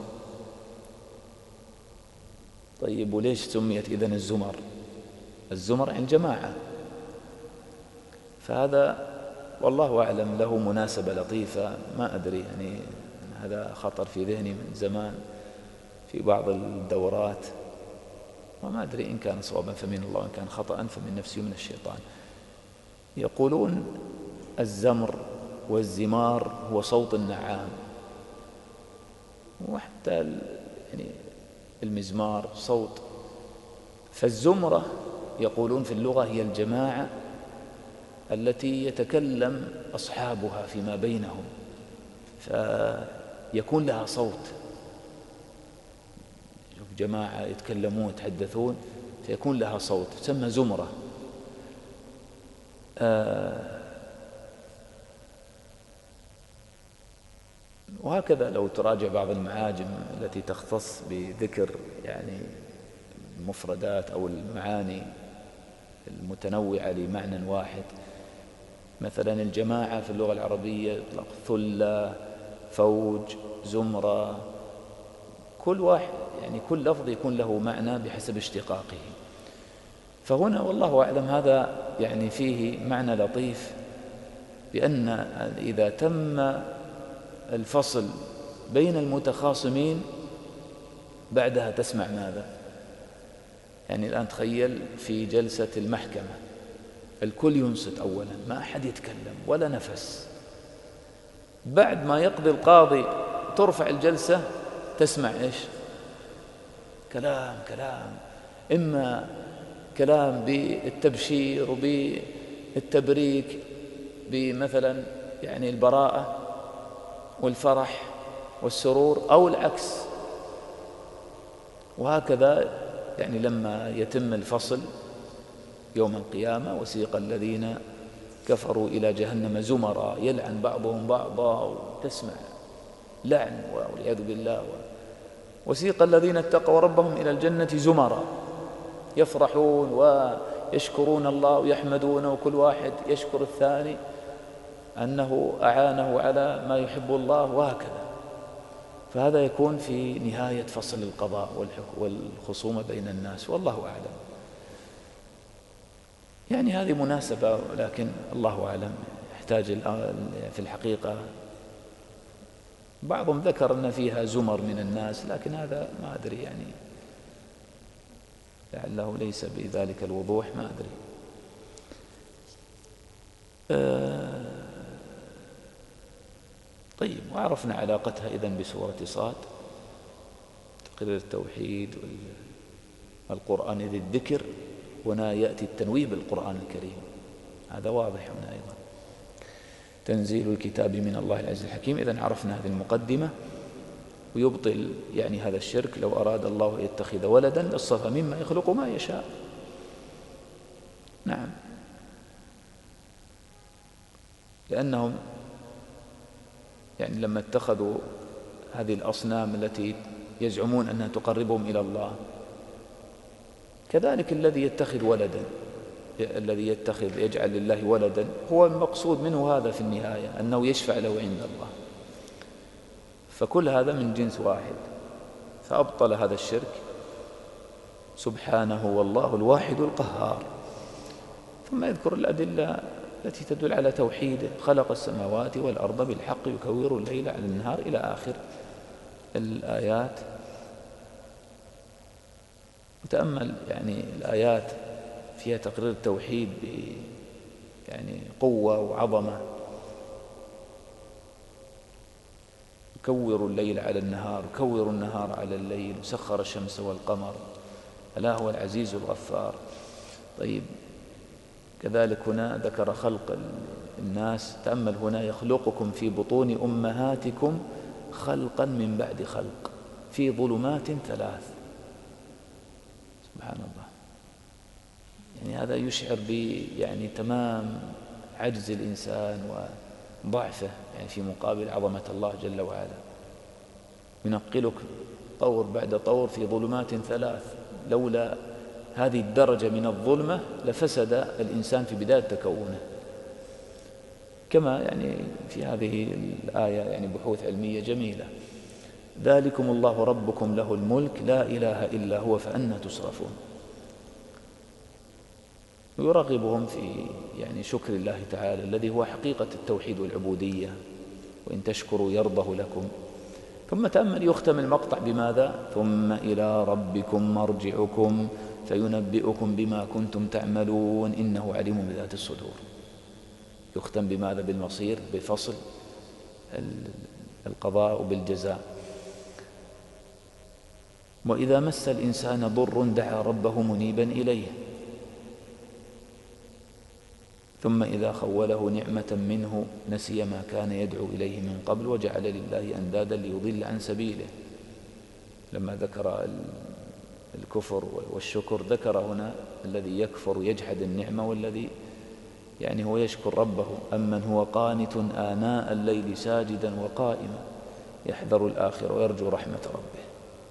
طيب وليش سميت إذن الزمر؟ الزمر عن جماعة، فهذا والله أعلم له مناسبة لطيفة، ما أدري يعني هذا خطر في ذهني من زمان في بعض الدورات، وما أدري إن كان صوابا فمن الله وإن كان خطأ فمن نفسي ومن الشيطان. يقولون الزمر والزمار هو صوت النعام، وحتى يعني المزمار صوت. فالزمرة يقولون في اللغة هي الجماعة التي يتكلم أصحابها فيما بينهم، فيكون لها صوت. جماعة يتكلمون يتحدثون فيكون لها صوت، تسمى زمرة. آه وهكذا لو تراجع بعض المعاجم التي تختص بذكر يعني المفردات أو المعاني المتنوعة لمعنى واحد، مثلا الجماعة في اللغة العربية يطلق ثلة، فوج، زمرة، كل واحد يعني كل لفظ يكون له معنى بحسب اشتقاقه. فهنا والله أعلم هذا يعني فيه معنى لطيف، بأن إذا تم الفصل بين المتخاصمين بعدها تسمع ماذا؟ يعني الآن تخيل في جلسة المحكمة الكل ينصت أولا، ما أحد يتكلم ولا نفس. بعد ما يقضي القاضي ترفع الجلسة تسمع إيش؟ كلام كلام، إما كلام بالتبشير وبالتبريك بمثلا يعني البراءة والفرح والسرور، أو العكس. وهكذا يعني لما يتم الفصل يوم القيامة وسيق الذين كفروا إلى جهنم زمرا يلعن بعضهم بعضا، وتسمع لعن والعياذ بالله. وسيق الذين اتقوا ربهم إلى الجنة زمرا يفرحون ويشكرون الله ويحمدون، وكل واحد يشكر الثاني أنه أعانه على ما يحب الله، وهكذا. فهذا يكون في نهاية فصل القضاء والخصومة بين الناس، والله أعلم. يعني هذه مناسبة، لكن الله أعلم يحتاج في الحقيقة. بعضهم ذكر أن فيها زمر من الناس، لكن هذا ما أدري يعني لعله ليس بذلك الوضوح، ما أدري. آه طيب، وعرفنا علاقتها إذن بسورة صاد، تقرير التوحيد والقرآن ذي الذكر. هنا يأتي التنويه بالقرآن الكريم، هذا واضح هنا أيضا. تنزيل الكتاب من الله العزيز الحكيم. إذن عرفنا هذه المقدمة، ويبطل يعني هذا الشرك. لو أراد الله يتخذ ولدا لاصطفى مما يخلق ما يشاء. نعم، لأنهم يعني لما اتخذوا هذه الأصنام التي يزعمون أنها تقربهم إلى الله، كذلك الذي يتخذ ولدا، الذي يتخذ يجعل لله ولدا، هو المقصود منه هذا في النهاية، أنه يشفع له عند الله. فكل هذا من جنس واحد، فأبطل هذا الشرك سبحانه والله الواحد القهار. ثم يذكر الأدلة التي تدل على توحيده: خلق السماوات والأرض بالحق يكور الليل على النهار إلى آخر الآيات. وتأمل يعني الآيات فيها تقرير التوحيد ب يعني قوة وعظمة. يكور الليل على النهار، يكور النهار على الليل، وسخر الشمس والقمر، ألا هو العزيز الغفار. طيب، كذلك هنا ذكر خلق الناس. تأمل هنا: يخلقكم في بطون أمهاتكم خلقا من بعد خلق في ظلمات ثلاث. سبحان الله. يعني هذا يشعر ب يعني تمام عجز الإنسان وضعفه يعني في مقابل عظمة الله جل وعلا. ينقلك طور بعد طور في ظلمات ثلاث. لولا هذه الدرجة من الظلمة لفسد الإنسان في بداية تكونه. كما يعني في هذه الآية يعني بحوث علمية جميلة: ذلكم الله ربكم له الملك لا إله إلا هو فأنى تصرفون. ويرغبهم في يعني شكر الله تعالى الذي هو حقيقة التوحيد والعبودية: وإن تشكروا يرضه لكم. ثم تأمل يختم المقطع بماذا؟ ثم إلى ربكم مرجعكم فينبئكم بما كنتم تعملون إنه عليم بذات الصدور. يختم بماذا؟ بالمصير، بفصل القضاء وبالجزاء. وإذا مس الإنسان ضر دعا ربه منيبا إليه، ثم إذا خوله نعمة منه نسي ما كان يدعو إليه من قبل وجعل لله أندادا ليضل عن سبيله. لما ذكر الكفر والشكر ذكر هنا الذي يكفر ويجحد النعمة والذي يعني هو يشكر ربه: أمن هو قانت آناء الليل ساجدا وقائما يحذر الآخرة ويرجو رحمة ربه.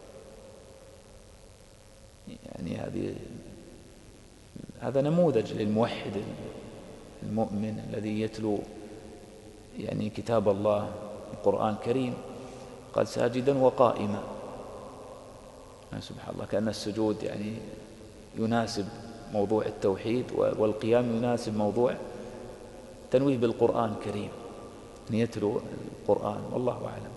يعني هذه هذا نموذج للموحد المؤمن الذي يتلو يعني كتاب الله القرآن الكريم. قال ساجدا وقائما. سبحان الله، كأن السجود يعني يناسب موضوع التوحيد، والقيام يناسب موضوع تنويه بالقرآن الكريم، أن يتلو القرآن. والله أعلم.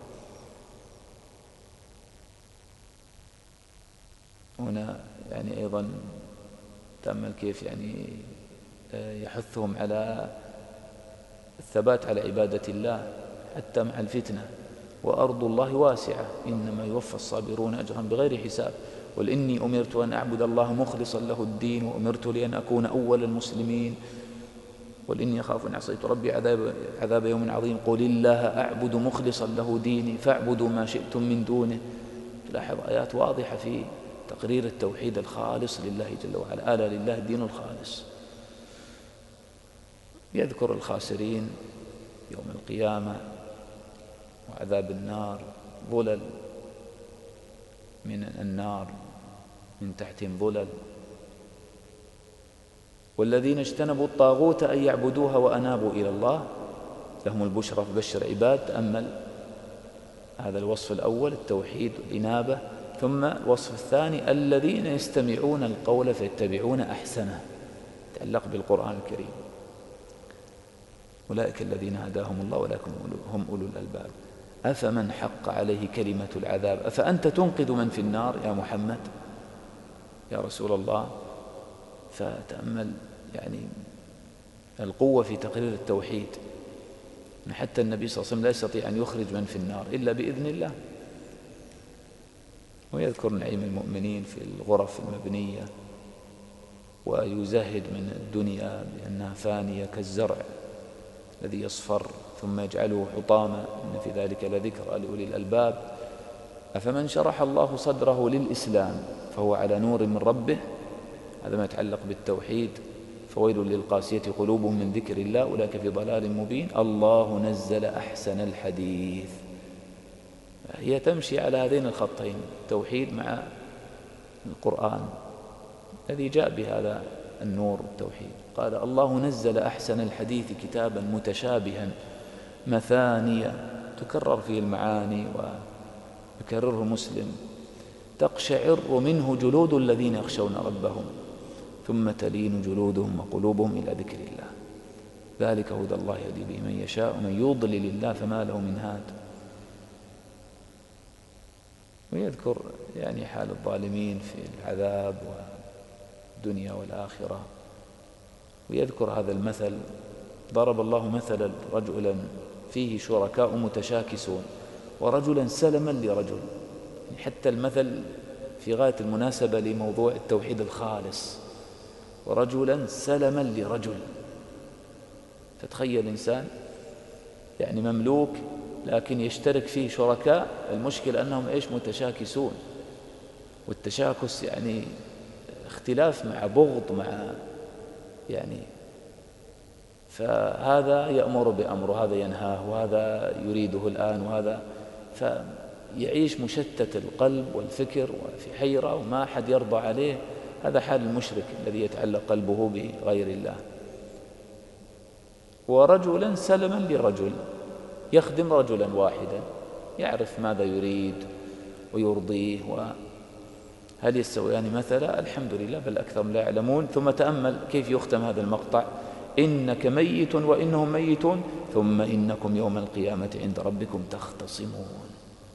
هنا يعني أيضا تأمل كيف يعني يحثهم على الثبات على عبادة الله حتى مع الفتنة: وأرض الله واسعة إنما يوفى الصابرون أجرا بغير حساب. قل إني أمرت أن أعبد الله مخلصا له الدين وأمرت لأن أكون أول المسلمين. قل إني أخاف إن عصيت ربي عذاب, عذاب يوم عظيم. قل الله أعبد مخلصا له ديني فاعبدوا ما شئتم من دونه. تلاحظ آيات واضحة في تقرير التوحيد الخالص لله جل وعلا: ألا لله الدين الخالص. يذكر الخاسرين يوم القيامة وعذاب النار، ظلل من النار من تحتهم ظلل. والذين اجتنبوا الطاغوت أن يعبدوها وأنابوا إلى الله لهم البشرى فبشر عباد. تأمل هذا الوصف الأول التوحيد والإنابة، ثم الوصف الثاني الذين يستمعون القول فيتبعون أحسنه، يتعلق بالقرآن الكريم: أولئك الذين هداهم الله ولكن هم أولو الألباب. أفمن حق عليه كلمة العذاب أفأنت تنقذ من في النار يا محمد يا رسول الله. فتأمل يعني القوة في تقرير التوحيد. حتى النبي صلى الله عليه وسلم لا يستطيع أن يخرج من في النار إلا بإذن الله. ويذكر نعيم المؤمنين في الغرف المبنية، ويزهد من الدنيا بأنها فانية كالزرع الذي يصفر ثم يجعله حطاما، إن في ذلك لذكرى لأولي الألباب. أفمن شرح الله صدره للإسلام فهو على نور من ربه، هذا ما يتعلق بالتوحيد: فويل للقاسية قلوبهم من ذكر الله أولئك في ضلال مبين. الله نزل أحسن الحديث. هي تمشي على هذين الخطين: التوحيد مع القرآن الذي جاء بهذا النور التوحيد. قال الله نزل أحسن الحديث كتابا متشابها مثانية تكرر فيه المعاني ويكرره مسلم تقشعر منه جلود الذين يخشون ربهم ثم تلين جلودهم وقلوبهم إلى ذكر الله ذلك هدى الله يهدي به من يشاء ومن يضلل الله فما له من هاد. ويذكر يعني حال الظالمين في العذاب والدنيا والآخرة، ويذكر هذا المثل. ضرب الله مثلا رجلا فيه شركاء متشاكسون ورجلا سلما لرجل، حتى المثل في غاية المناسبة لموضوع التوحيد الخالص، ورجلا سلما لرجل. فتخيل إنسان يعني مملوك لكن يشترك فيه شركاء، المشكلة أنهم إيش متشاكسون، والتشاكس يعني اختلاف مع بغض مع يعني، فهذا يأمر بأمر وهذا ينهاه وهذا يريده الآن وهذا، فيعيش مشتت القلب والفكر وفي حيرة وما أحد يرضى عليه. هذا حال المشرك الذي يتعلق قلبه بغير الله. ورجلا سلما لرجل يخدم رجلا واحدا يعرف ماذا يريد ويرضيه، وهل يستويان مثلا؟ الحمد لله بل أكثرهم لا يعلمون. ثم تأمل كيف يختم هذا المقطع: إنك ميت وإنهم ميتون ثم إنكم يوم القيامة عند ربكم تختصمون.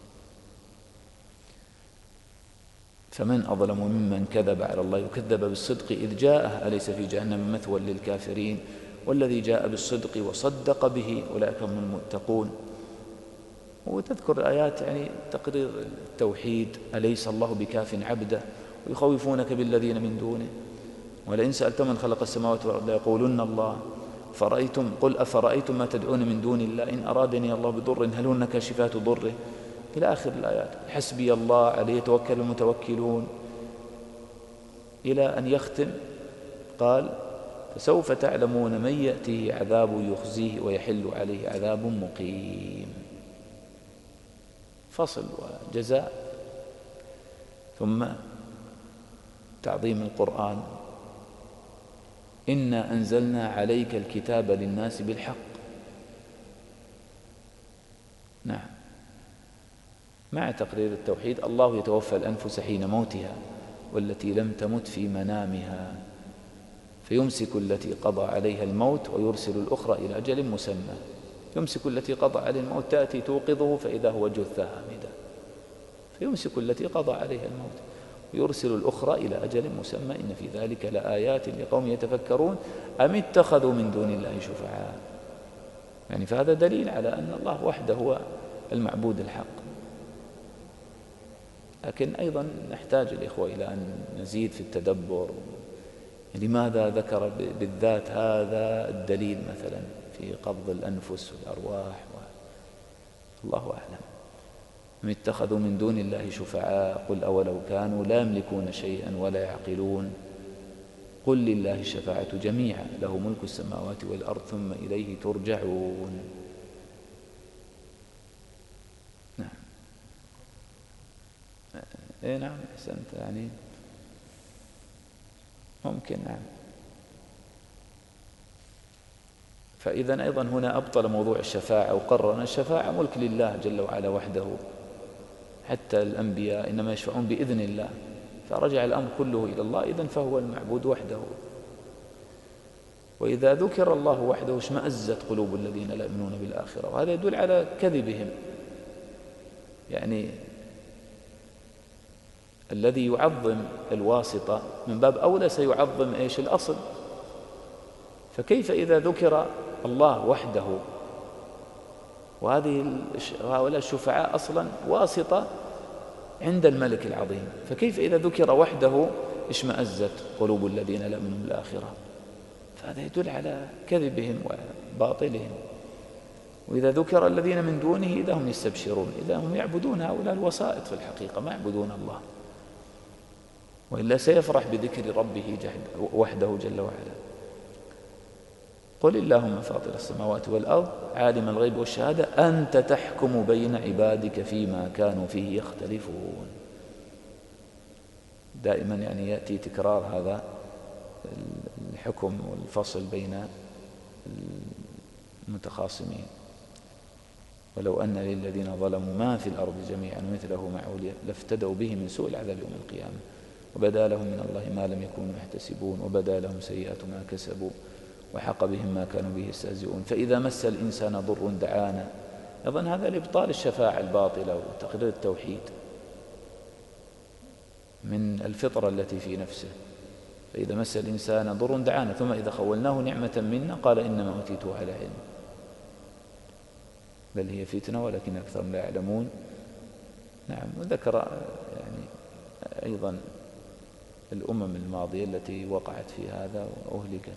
فمن أظلم ممن كذب على الله وكذب بالصدق إذ جاءه أليس في جهنم مثوى للكافرين والذي جاء بالصدق وصدق به أولئك هم المتقون. وتذكر الآيات يعني تقرير التوحيد، أليس الله بكاف عبده، ويخوفونك بالذين من دونه ولئن سألتم من خلق السماوات والأرض ليقولن الله فرأيتم قل أفرأيتم ما تدعون من دون الله إن أرادني الله بضر هل هن كاشفات ضره إلى آخر الآيات. حسبي الله عليه يتوكل المتوكلون، إلى أن يختم قال: فسوف تعلمون من يأتيه عذاب يخزيه ويحل عليه عذاب مقيم. فصل وجزاء. ثم تعظيم القرآن: إنا أنزلنا عليك الكتاب للناس بالحق. نعم، مع تقرير التوحيد. الله يتوفى الأنفس حين موتها والتي لم تمت في منامها فيمسك التي قضى عليها الموت ويرسل الأخرى إلى أجل مسمى. يمسك التي قضى عليها الموت تأتي توقظه فإذا هو جثة هامدة، فيمسك التي قضى عليها الموت ويرسل الأخرى إلى أجل مسمى إن في ذلك لآيات لقوم يتفكرون أم اتخذوا من دون الله شفعاء. يعني فهذا دليل على أن الله وحده هو المعبود الحق. لكن أيضا نحتاج الإخوة إلى أن نزيد في التدبر. لماذا ذكر بالذات هذا الدليل مثلا في قبض الأنفس والأرواح؟ الله أعلم. أم اتخذوا من دون الله شفعاء قل أولو كانوا لا يملكون شيئا ولا يعقلون قل لله الشفاعة جميعا له ملك السماوات والأرض ثم إليه ترجعون. نعم. إيه نعم أحسنت، يعني ممكن. نعم. فإذا أيضا هنا أبطل موضوع الشفاعة وقرر أن الشفاعة ملك لله جل وعلا وحده، حتى الأنبياء إنما يشفعون بإذن الله، فرجع الأمر كله إلى الله. إذن فهو المعبود وحده. وإذا ذكر الله وحده اشمأزت قلوب الذين لا يؤمنون بالآخرة، وهذا يدل على كذبهم. يعني الذي يعظم الواسطة من باب أولى سيعظم إيش الأصل. فكيف إذا ذكر الله وحده، وهذه هؤلاء الشفعاء أصلا واسطة عند الملك العظيم، فكيف إذا ذكر وحده اشمأزت قلوب الذين لا يؤمنون بالآخرة؟ فهذا يدل على كذبهم وباطلهم. وإذا ذكر الذين من دونه إذا هم يستبشرون، إذا هم يعبدون هؤلاء الوسائط في الحقيقة، ما يعبدون الله، وإلا سيفرح بذكر ربه وحده جل وعلا. قل اللهم فاطر السماوات والأرض عالم الغيب والشهادة أنت تحكم بين عبادك فيما كانوا فيه يختلفون. دائما يعني يأتي تكرار هذا الحكم والفصل بين المتخاصمين. ولو أن للذين ظلموا ما في الأرض جميعا مثله معه لافتدوا به من سوء العذاب يوم القيامة وبدا لهم من الله ما لم يكونوا يحتسبون وبدا لهم سيئات ما كسبوا وحق بهم ما كانوا به يستهزئون. فإذا مس الإنسان ضر دعانا، أظن هذا لإبطال الشفاعة الباطلة وتقرير التوحيد من الفطرة التي في نفسه. فإذا مس الإنسان ضر دعانا ثم إذا خولناه نعمة منا قال إنما أوتيته على علم بل هي فتنة ولكن أكثرهم لا يعلمون. نعم. وذكر يعني أيضا الأمم الماضية التي وقعت في هذا وأهلكت.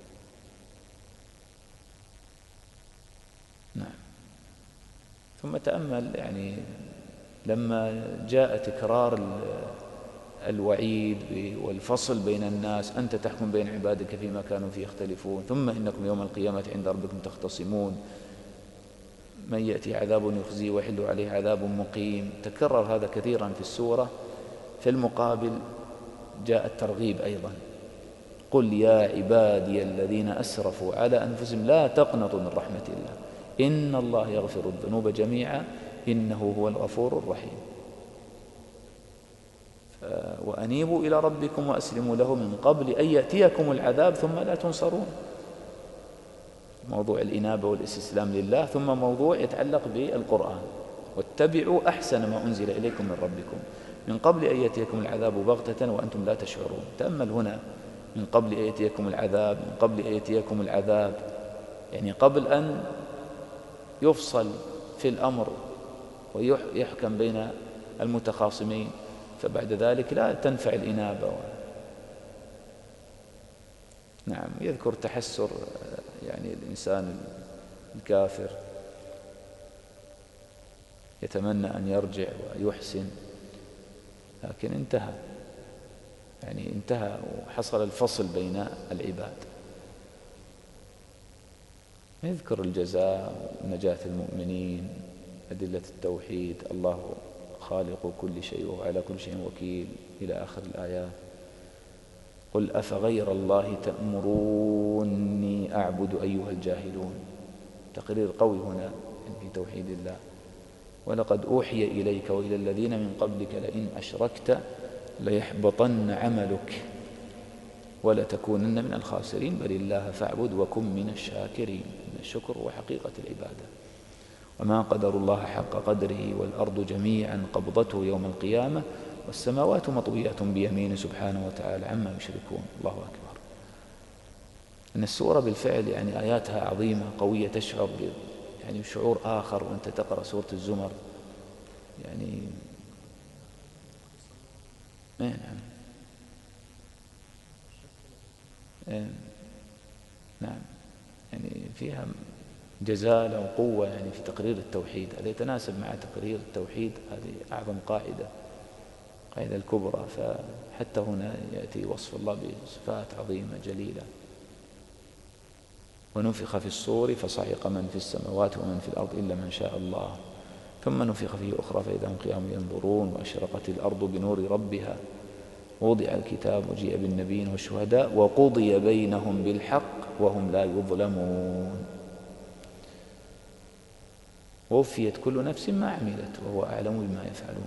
نعم. ثم تأمل يعني لما جاء تكرار الوعيد والفصل بين الناس، أنت تحكم بين عبادك فيما كانوا فيه يختلفون ثم إنكم يوم القيامة عند ربكم تختصمون، من يأتي عذاب يخزيه ويحل عليه عذاب مقيم. تكرر هذا كثيرا في السورة. في المقابل جاء الترغيب أيضا، قل يا عبادي الذين أسرفوا على أنفسهم لا تقنطوا من رحمة الله إن الله يغفر الذنوب جميعا إنه هو الغفور الرحيم. وأنيبوا إلى ربكم وأسلموا له من قبل أن يأتيكم العذاب ثم لا تنصرون. موضوع الإنابة والاستسلام لله. ثم موضوع يتعلق بالقرآن، واتبعوا أحسن ما أنزل إليكم من ربكم من قبل أن يأتيكم العذاب بغتة وأنتم لا تشعرون. تأمل هنا من قبل أن يأتيكم العذاب، من قبل أن يأتيكم العذاب يعني قبل أن يفصل في الأمر ويحكم بين المتخاصمين، فبعد ذلك لا تنفع الإنابة. نعم. يذكر تحسر يعني الإنسان الكافر يتمنى أن يرجع ويحسن، لكن انتهى يعني انتهى وحصل الفصل بين العباد. يذكر الجزاء ونجاة المؤمنين، أدلة التوحيد، الله خالق كل شيء وهو على كل شيء وكيل إلى آخر الآيات. قل أفغير الله تأمروني أعبد أيها الجاهلون. تقرير قوي هنا في توحيد الله. ولقد أوحي إليك وإلى الذين من قبلك لئن أشركت ليحبطن عملك ولتكونن من الخاسرين بل الله فاعبد وكن من الشاكرين. من الشكر وحقيقة العبادة. وما قدر الله حق قدره والأرض جميعا قبضته يوم القيامة والسماوات مطويات بيمينه سبحانه وتعالى عما يشركون. الله أكبر. أن السورة بالفعل يعني آياتها عظيمة قوية، تشعر يعني شعور آخر وأنت تقرأ سورة الزمر يعني. نعم. نعم. يعني فيها جزالة وقوة يعني في تقرير التوحيد. هذا يتناسب مع تقرير التوحيد، هذه أعظم قاعدة، قاعدة الكبرى. فحتى هنا يأتي وصف الله بصفات عظيمة جليلة. ونفخ في الصور فصعق من في السماوات ومن في الأرض إلا من شاء الله ثم نفخ فيه أخرى فإذا هم قيام ينظرون وأشرقت الأرض بنور ربها ووضع الكتاب وجيء بالنبيين والشهداء وقضي بينهم بالحق وهم لا يظلمون ووفيت كل نفس ما عملت وهو أعلم بما يفعلون.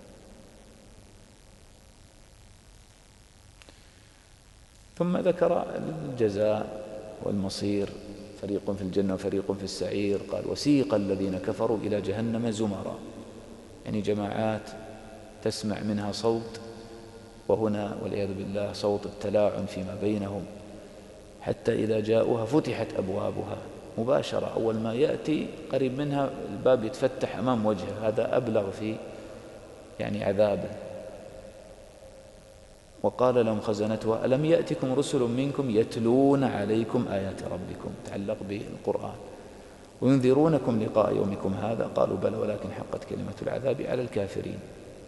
ثم ذكر الجزاء والمصير، فريق في الجنة وفريق في السعير. قال وسيق الذين كفروا إلى جهنم زمرا، يعني جماعات تسمع منها صوت، وهنا والعياذ بالله صوت التلاعن فيما بينهم، حتى إذا جاءوها فتحت أبوابها مباشرة. أول ما يأتي قريب منها الباب يتفتح أمام وجهه، هذا أبلغ في يعني عذابه. وقال لهم خزنتها ألم يأتكم رسل منكم يتلون عليكم آيات ربكم، تعلق بالقرآن، وينذرونكم لقاء يومكم هذا، قالوا بلى ولكن حقت كلمة العذاب على الكافرين.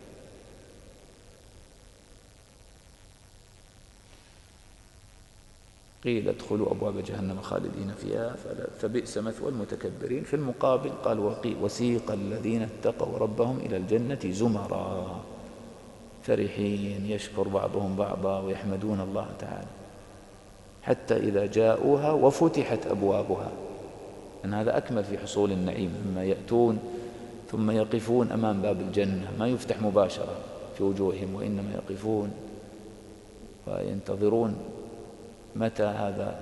قيل ادخلوا أبواب جهنم خالدين فيها فبئس مثوى المتكبرين. في المقابل قال وسيق الذين اتقوا ربهم إلى الجنة زمرا فرحين يشكر بعضهم بعضا ويحمدون الله تعالى، حتى إذا جاءوها وفتحت أبوابها، أن هذا أكمل في حصول النعيم، ثم يأتون ثم يقفون أمام باب الجنة، ما يفتح مباشرة في وجوههم، وإنما يقفون وينتظرون متى هذا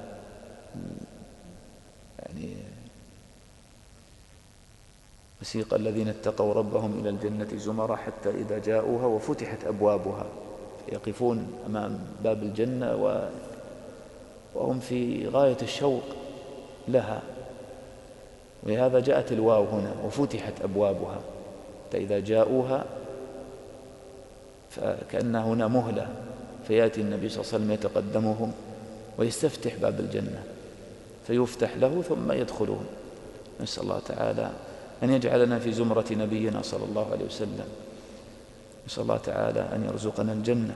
يعني وسيق الذين اتقوا ربهم إلى الجنة زمرا حتى إذا جاءوها وفتحت أبوابها، يقفون أمام باب الجنة وهم في غاية الشوق لها، ولهذا جاءت الواو هنا وفتحت أبوابها حتى إذا جاءوها، فكأن هنا مهلة، فيأتي النبي صلى الله عليه وسلم يتقدمهم ويستفتح باب الجنة فيفتح له ثم يدخلون. نسأل الله تعالى أن يجعلنا في زمرة نبينا صلى الله عليه وسلم، نسأل الله تعالى أن يرزقنا الجنة.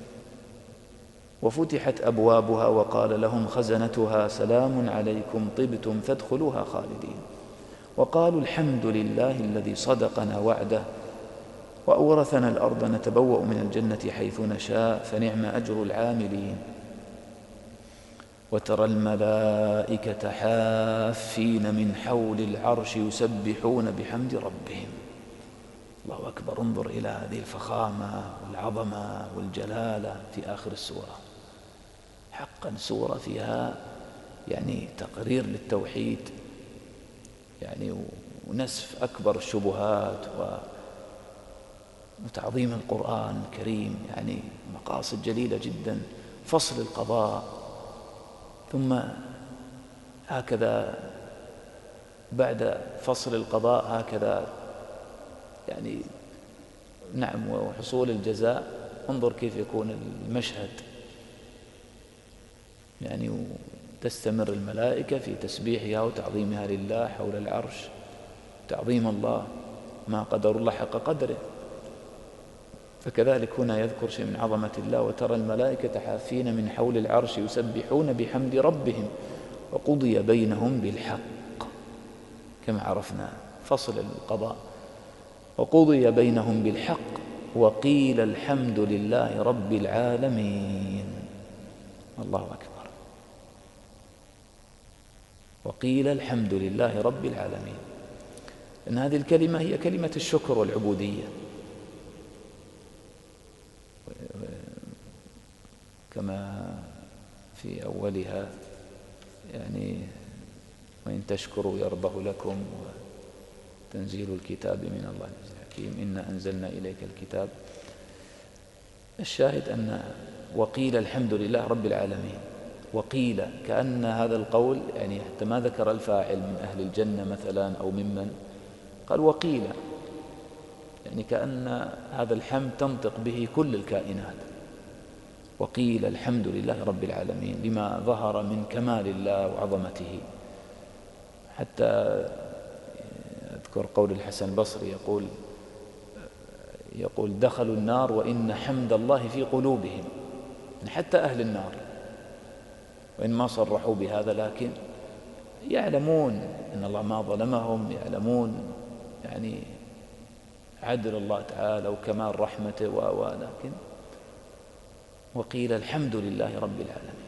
وفتحت أبوابها وقال لهم خزنتها سلام عليكم طبتم فادخلوها خالدين، وقالوا الحمد لله الذي صدقنا وعده وأورثنا الأرض نتبوأ من الجنة حيث نشاء فنعم أجر العاملين. وترى الملائكة حافين من حول العرش يسبحون بحمد ربهم. الله أكبر، انظر إلى هذه الفخامة والعظمة والجلالة في آخر السورة. حقا سورة فيها يعني تقرير للتوحيد يعني ونسف أكبر الشبهات وتعظيم القرآن الكريم، يعني مقاصد جليلة جدا. فصل القضاء، ثم هكذا بعد فصل القضاء هكذا يعني نعم وحصول الجزاء. انظر كيف يكون المشهد يعني، تستمر الملائكة في تسبيحها وتعظيمها لله حول العرش، تعظيم الله ما قدر الله حق قدره. فكذلك هنا يذكر شيء من عظمة الله. وترى الملائكة حافين من حول العرش يسبحون بحمد ربهم وقضي بينهم بالحق، كما عرفنا فصل القضاء. وقضي بينهم بالحق وقيل الحمد لله رب العالمين. الله أكبر. وقيل الحمد لله رب العالمين، إن هذه الكلمة هي كلمة الشكر والعبودية، كما في أولها يعني وإن تشكروا يرضه لكم، وتنزيل الكتاب من الله العزيز الحكيم، إنا أنزلنا إليك الكتاب. الشاهد أن وقيل الحمد لله رب العالمين. وقيل كأن هذا القول يعني حتى ما ذكر الفاعل من أهل الجنة مثلا أو ممن، قال وقيل يعني كأن هذا الحمد تنطق به كل الكائنات. وقيل الحمد لله رب العالمين لما ظهر من كمال الله وعظمته. حتى أذكر قول الحسن البصري يقول يقول دخلوا النار وإن حمد الله في قلوبهم، حتى أهل النار وإن ما صرحوا بهذا لكن يعلمون أن الله ما ظلمهم، يعلمون يعني عدل الله تعالى وكمال رحمته ولكن وقيل الحمد لله رب العالمين.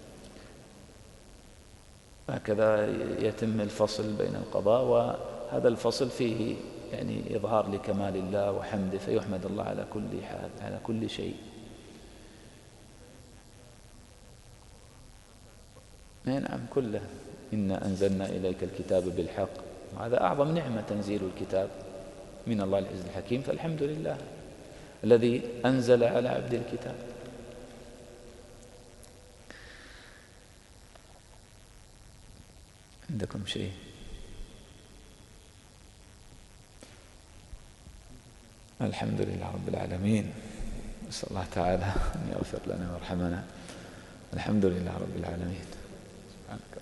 هكذا يتم الفصل بين القضاء، وهذا الفصل فيه يعني إظهار لكمال الله وحمده، فيحمد الله على كل حال على كل شيء. نعم كله. إنا أنزلنا إليك الكتاب بالحق، وهذا أعظم نعمة تنزيل الكتاب من الله العزيز الحكيم، فالحمد لله الذي أنزل على عبد الكتاب. عندكم شيء؟ الحمد لله رب العالمين، نسأل الله تعالى أن يغفر لنا ويرحمنا. الحمد لله رب العالمين. سبحانك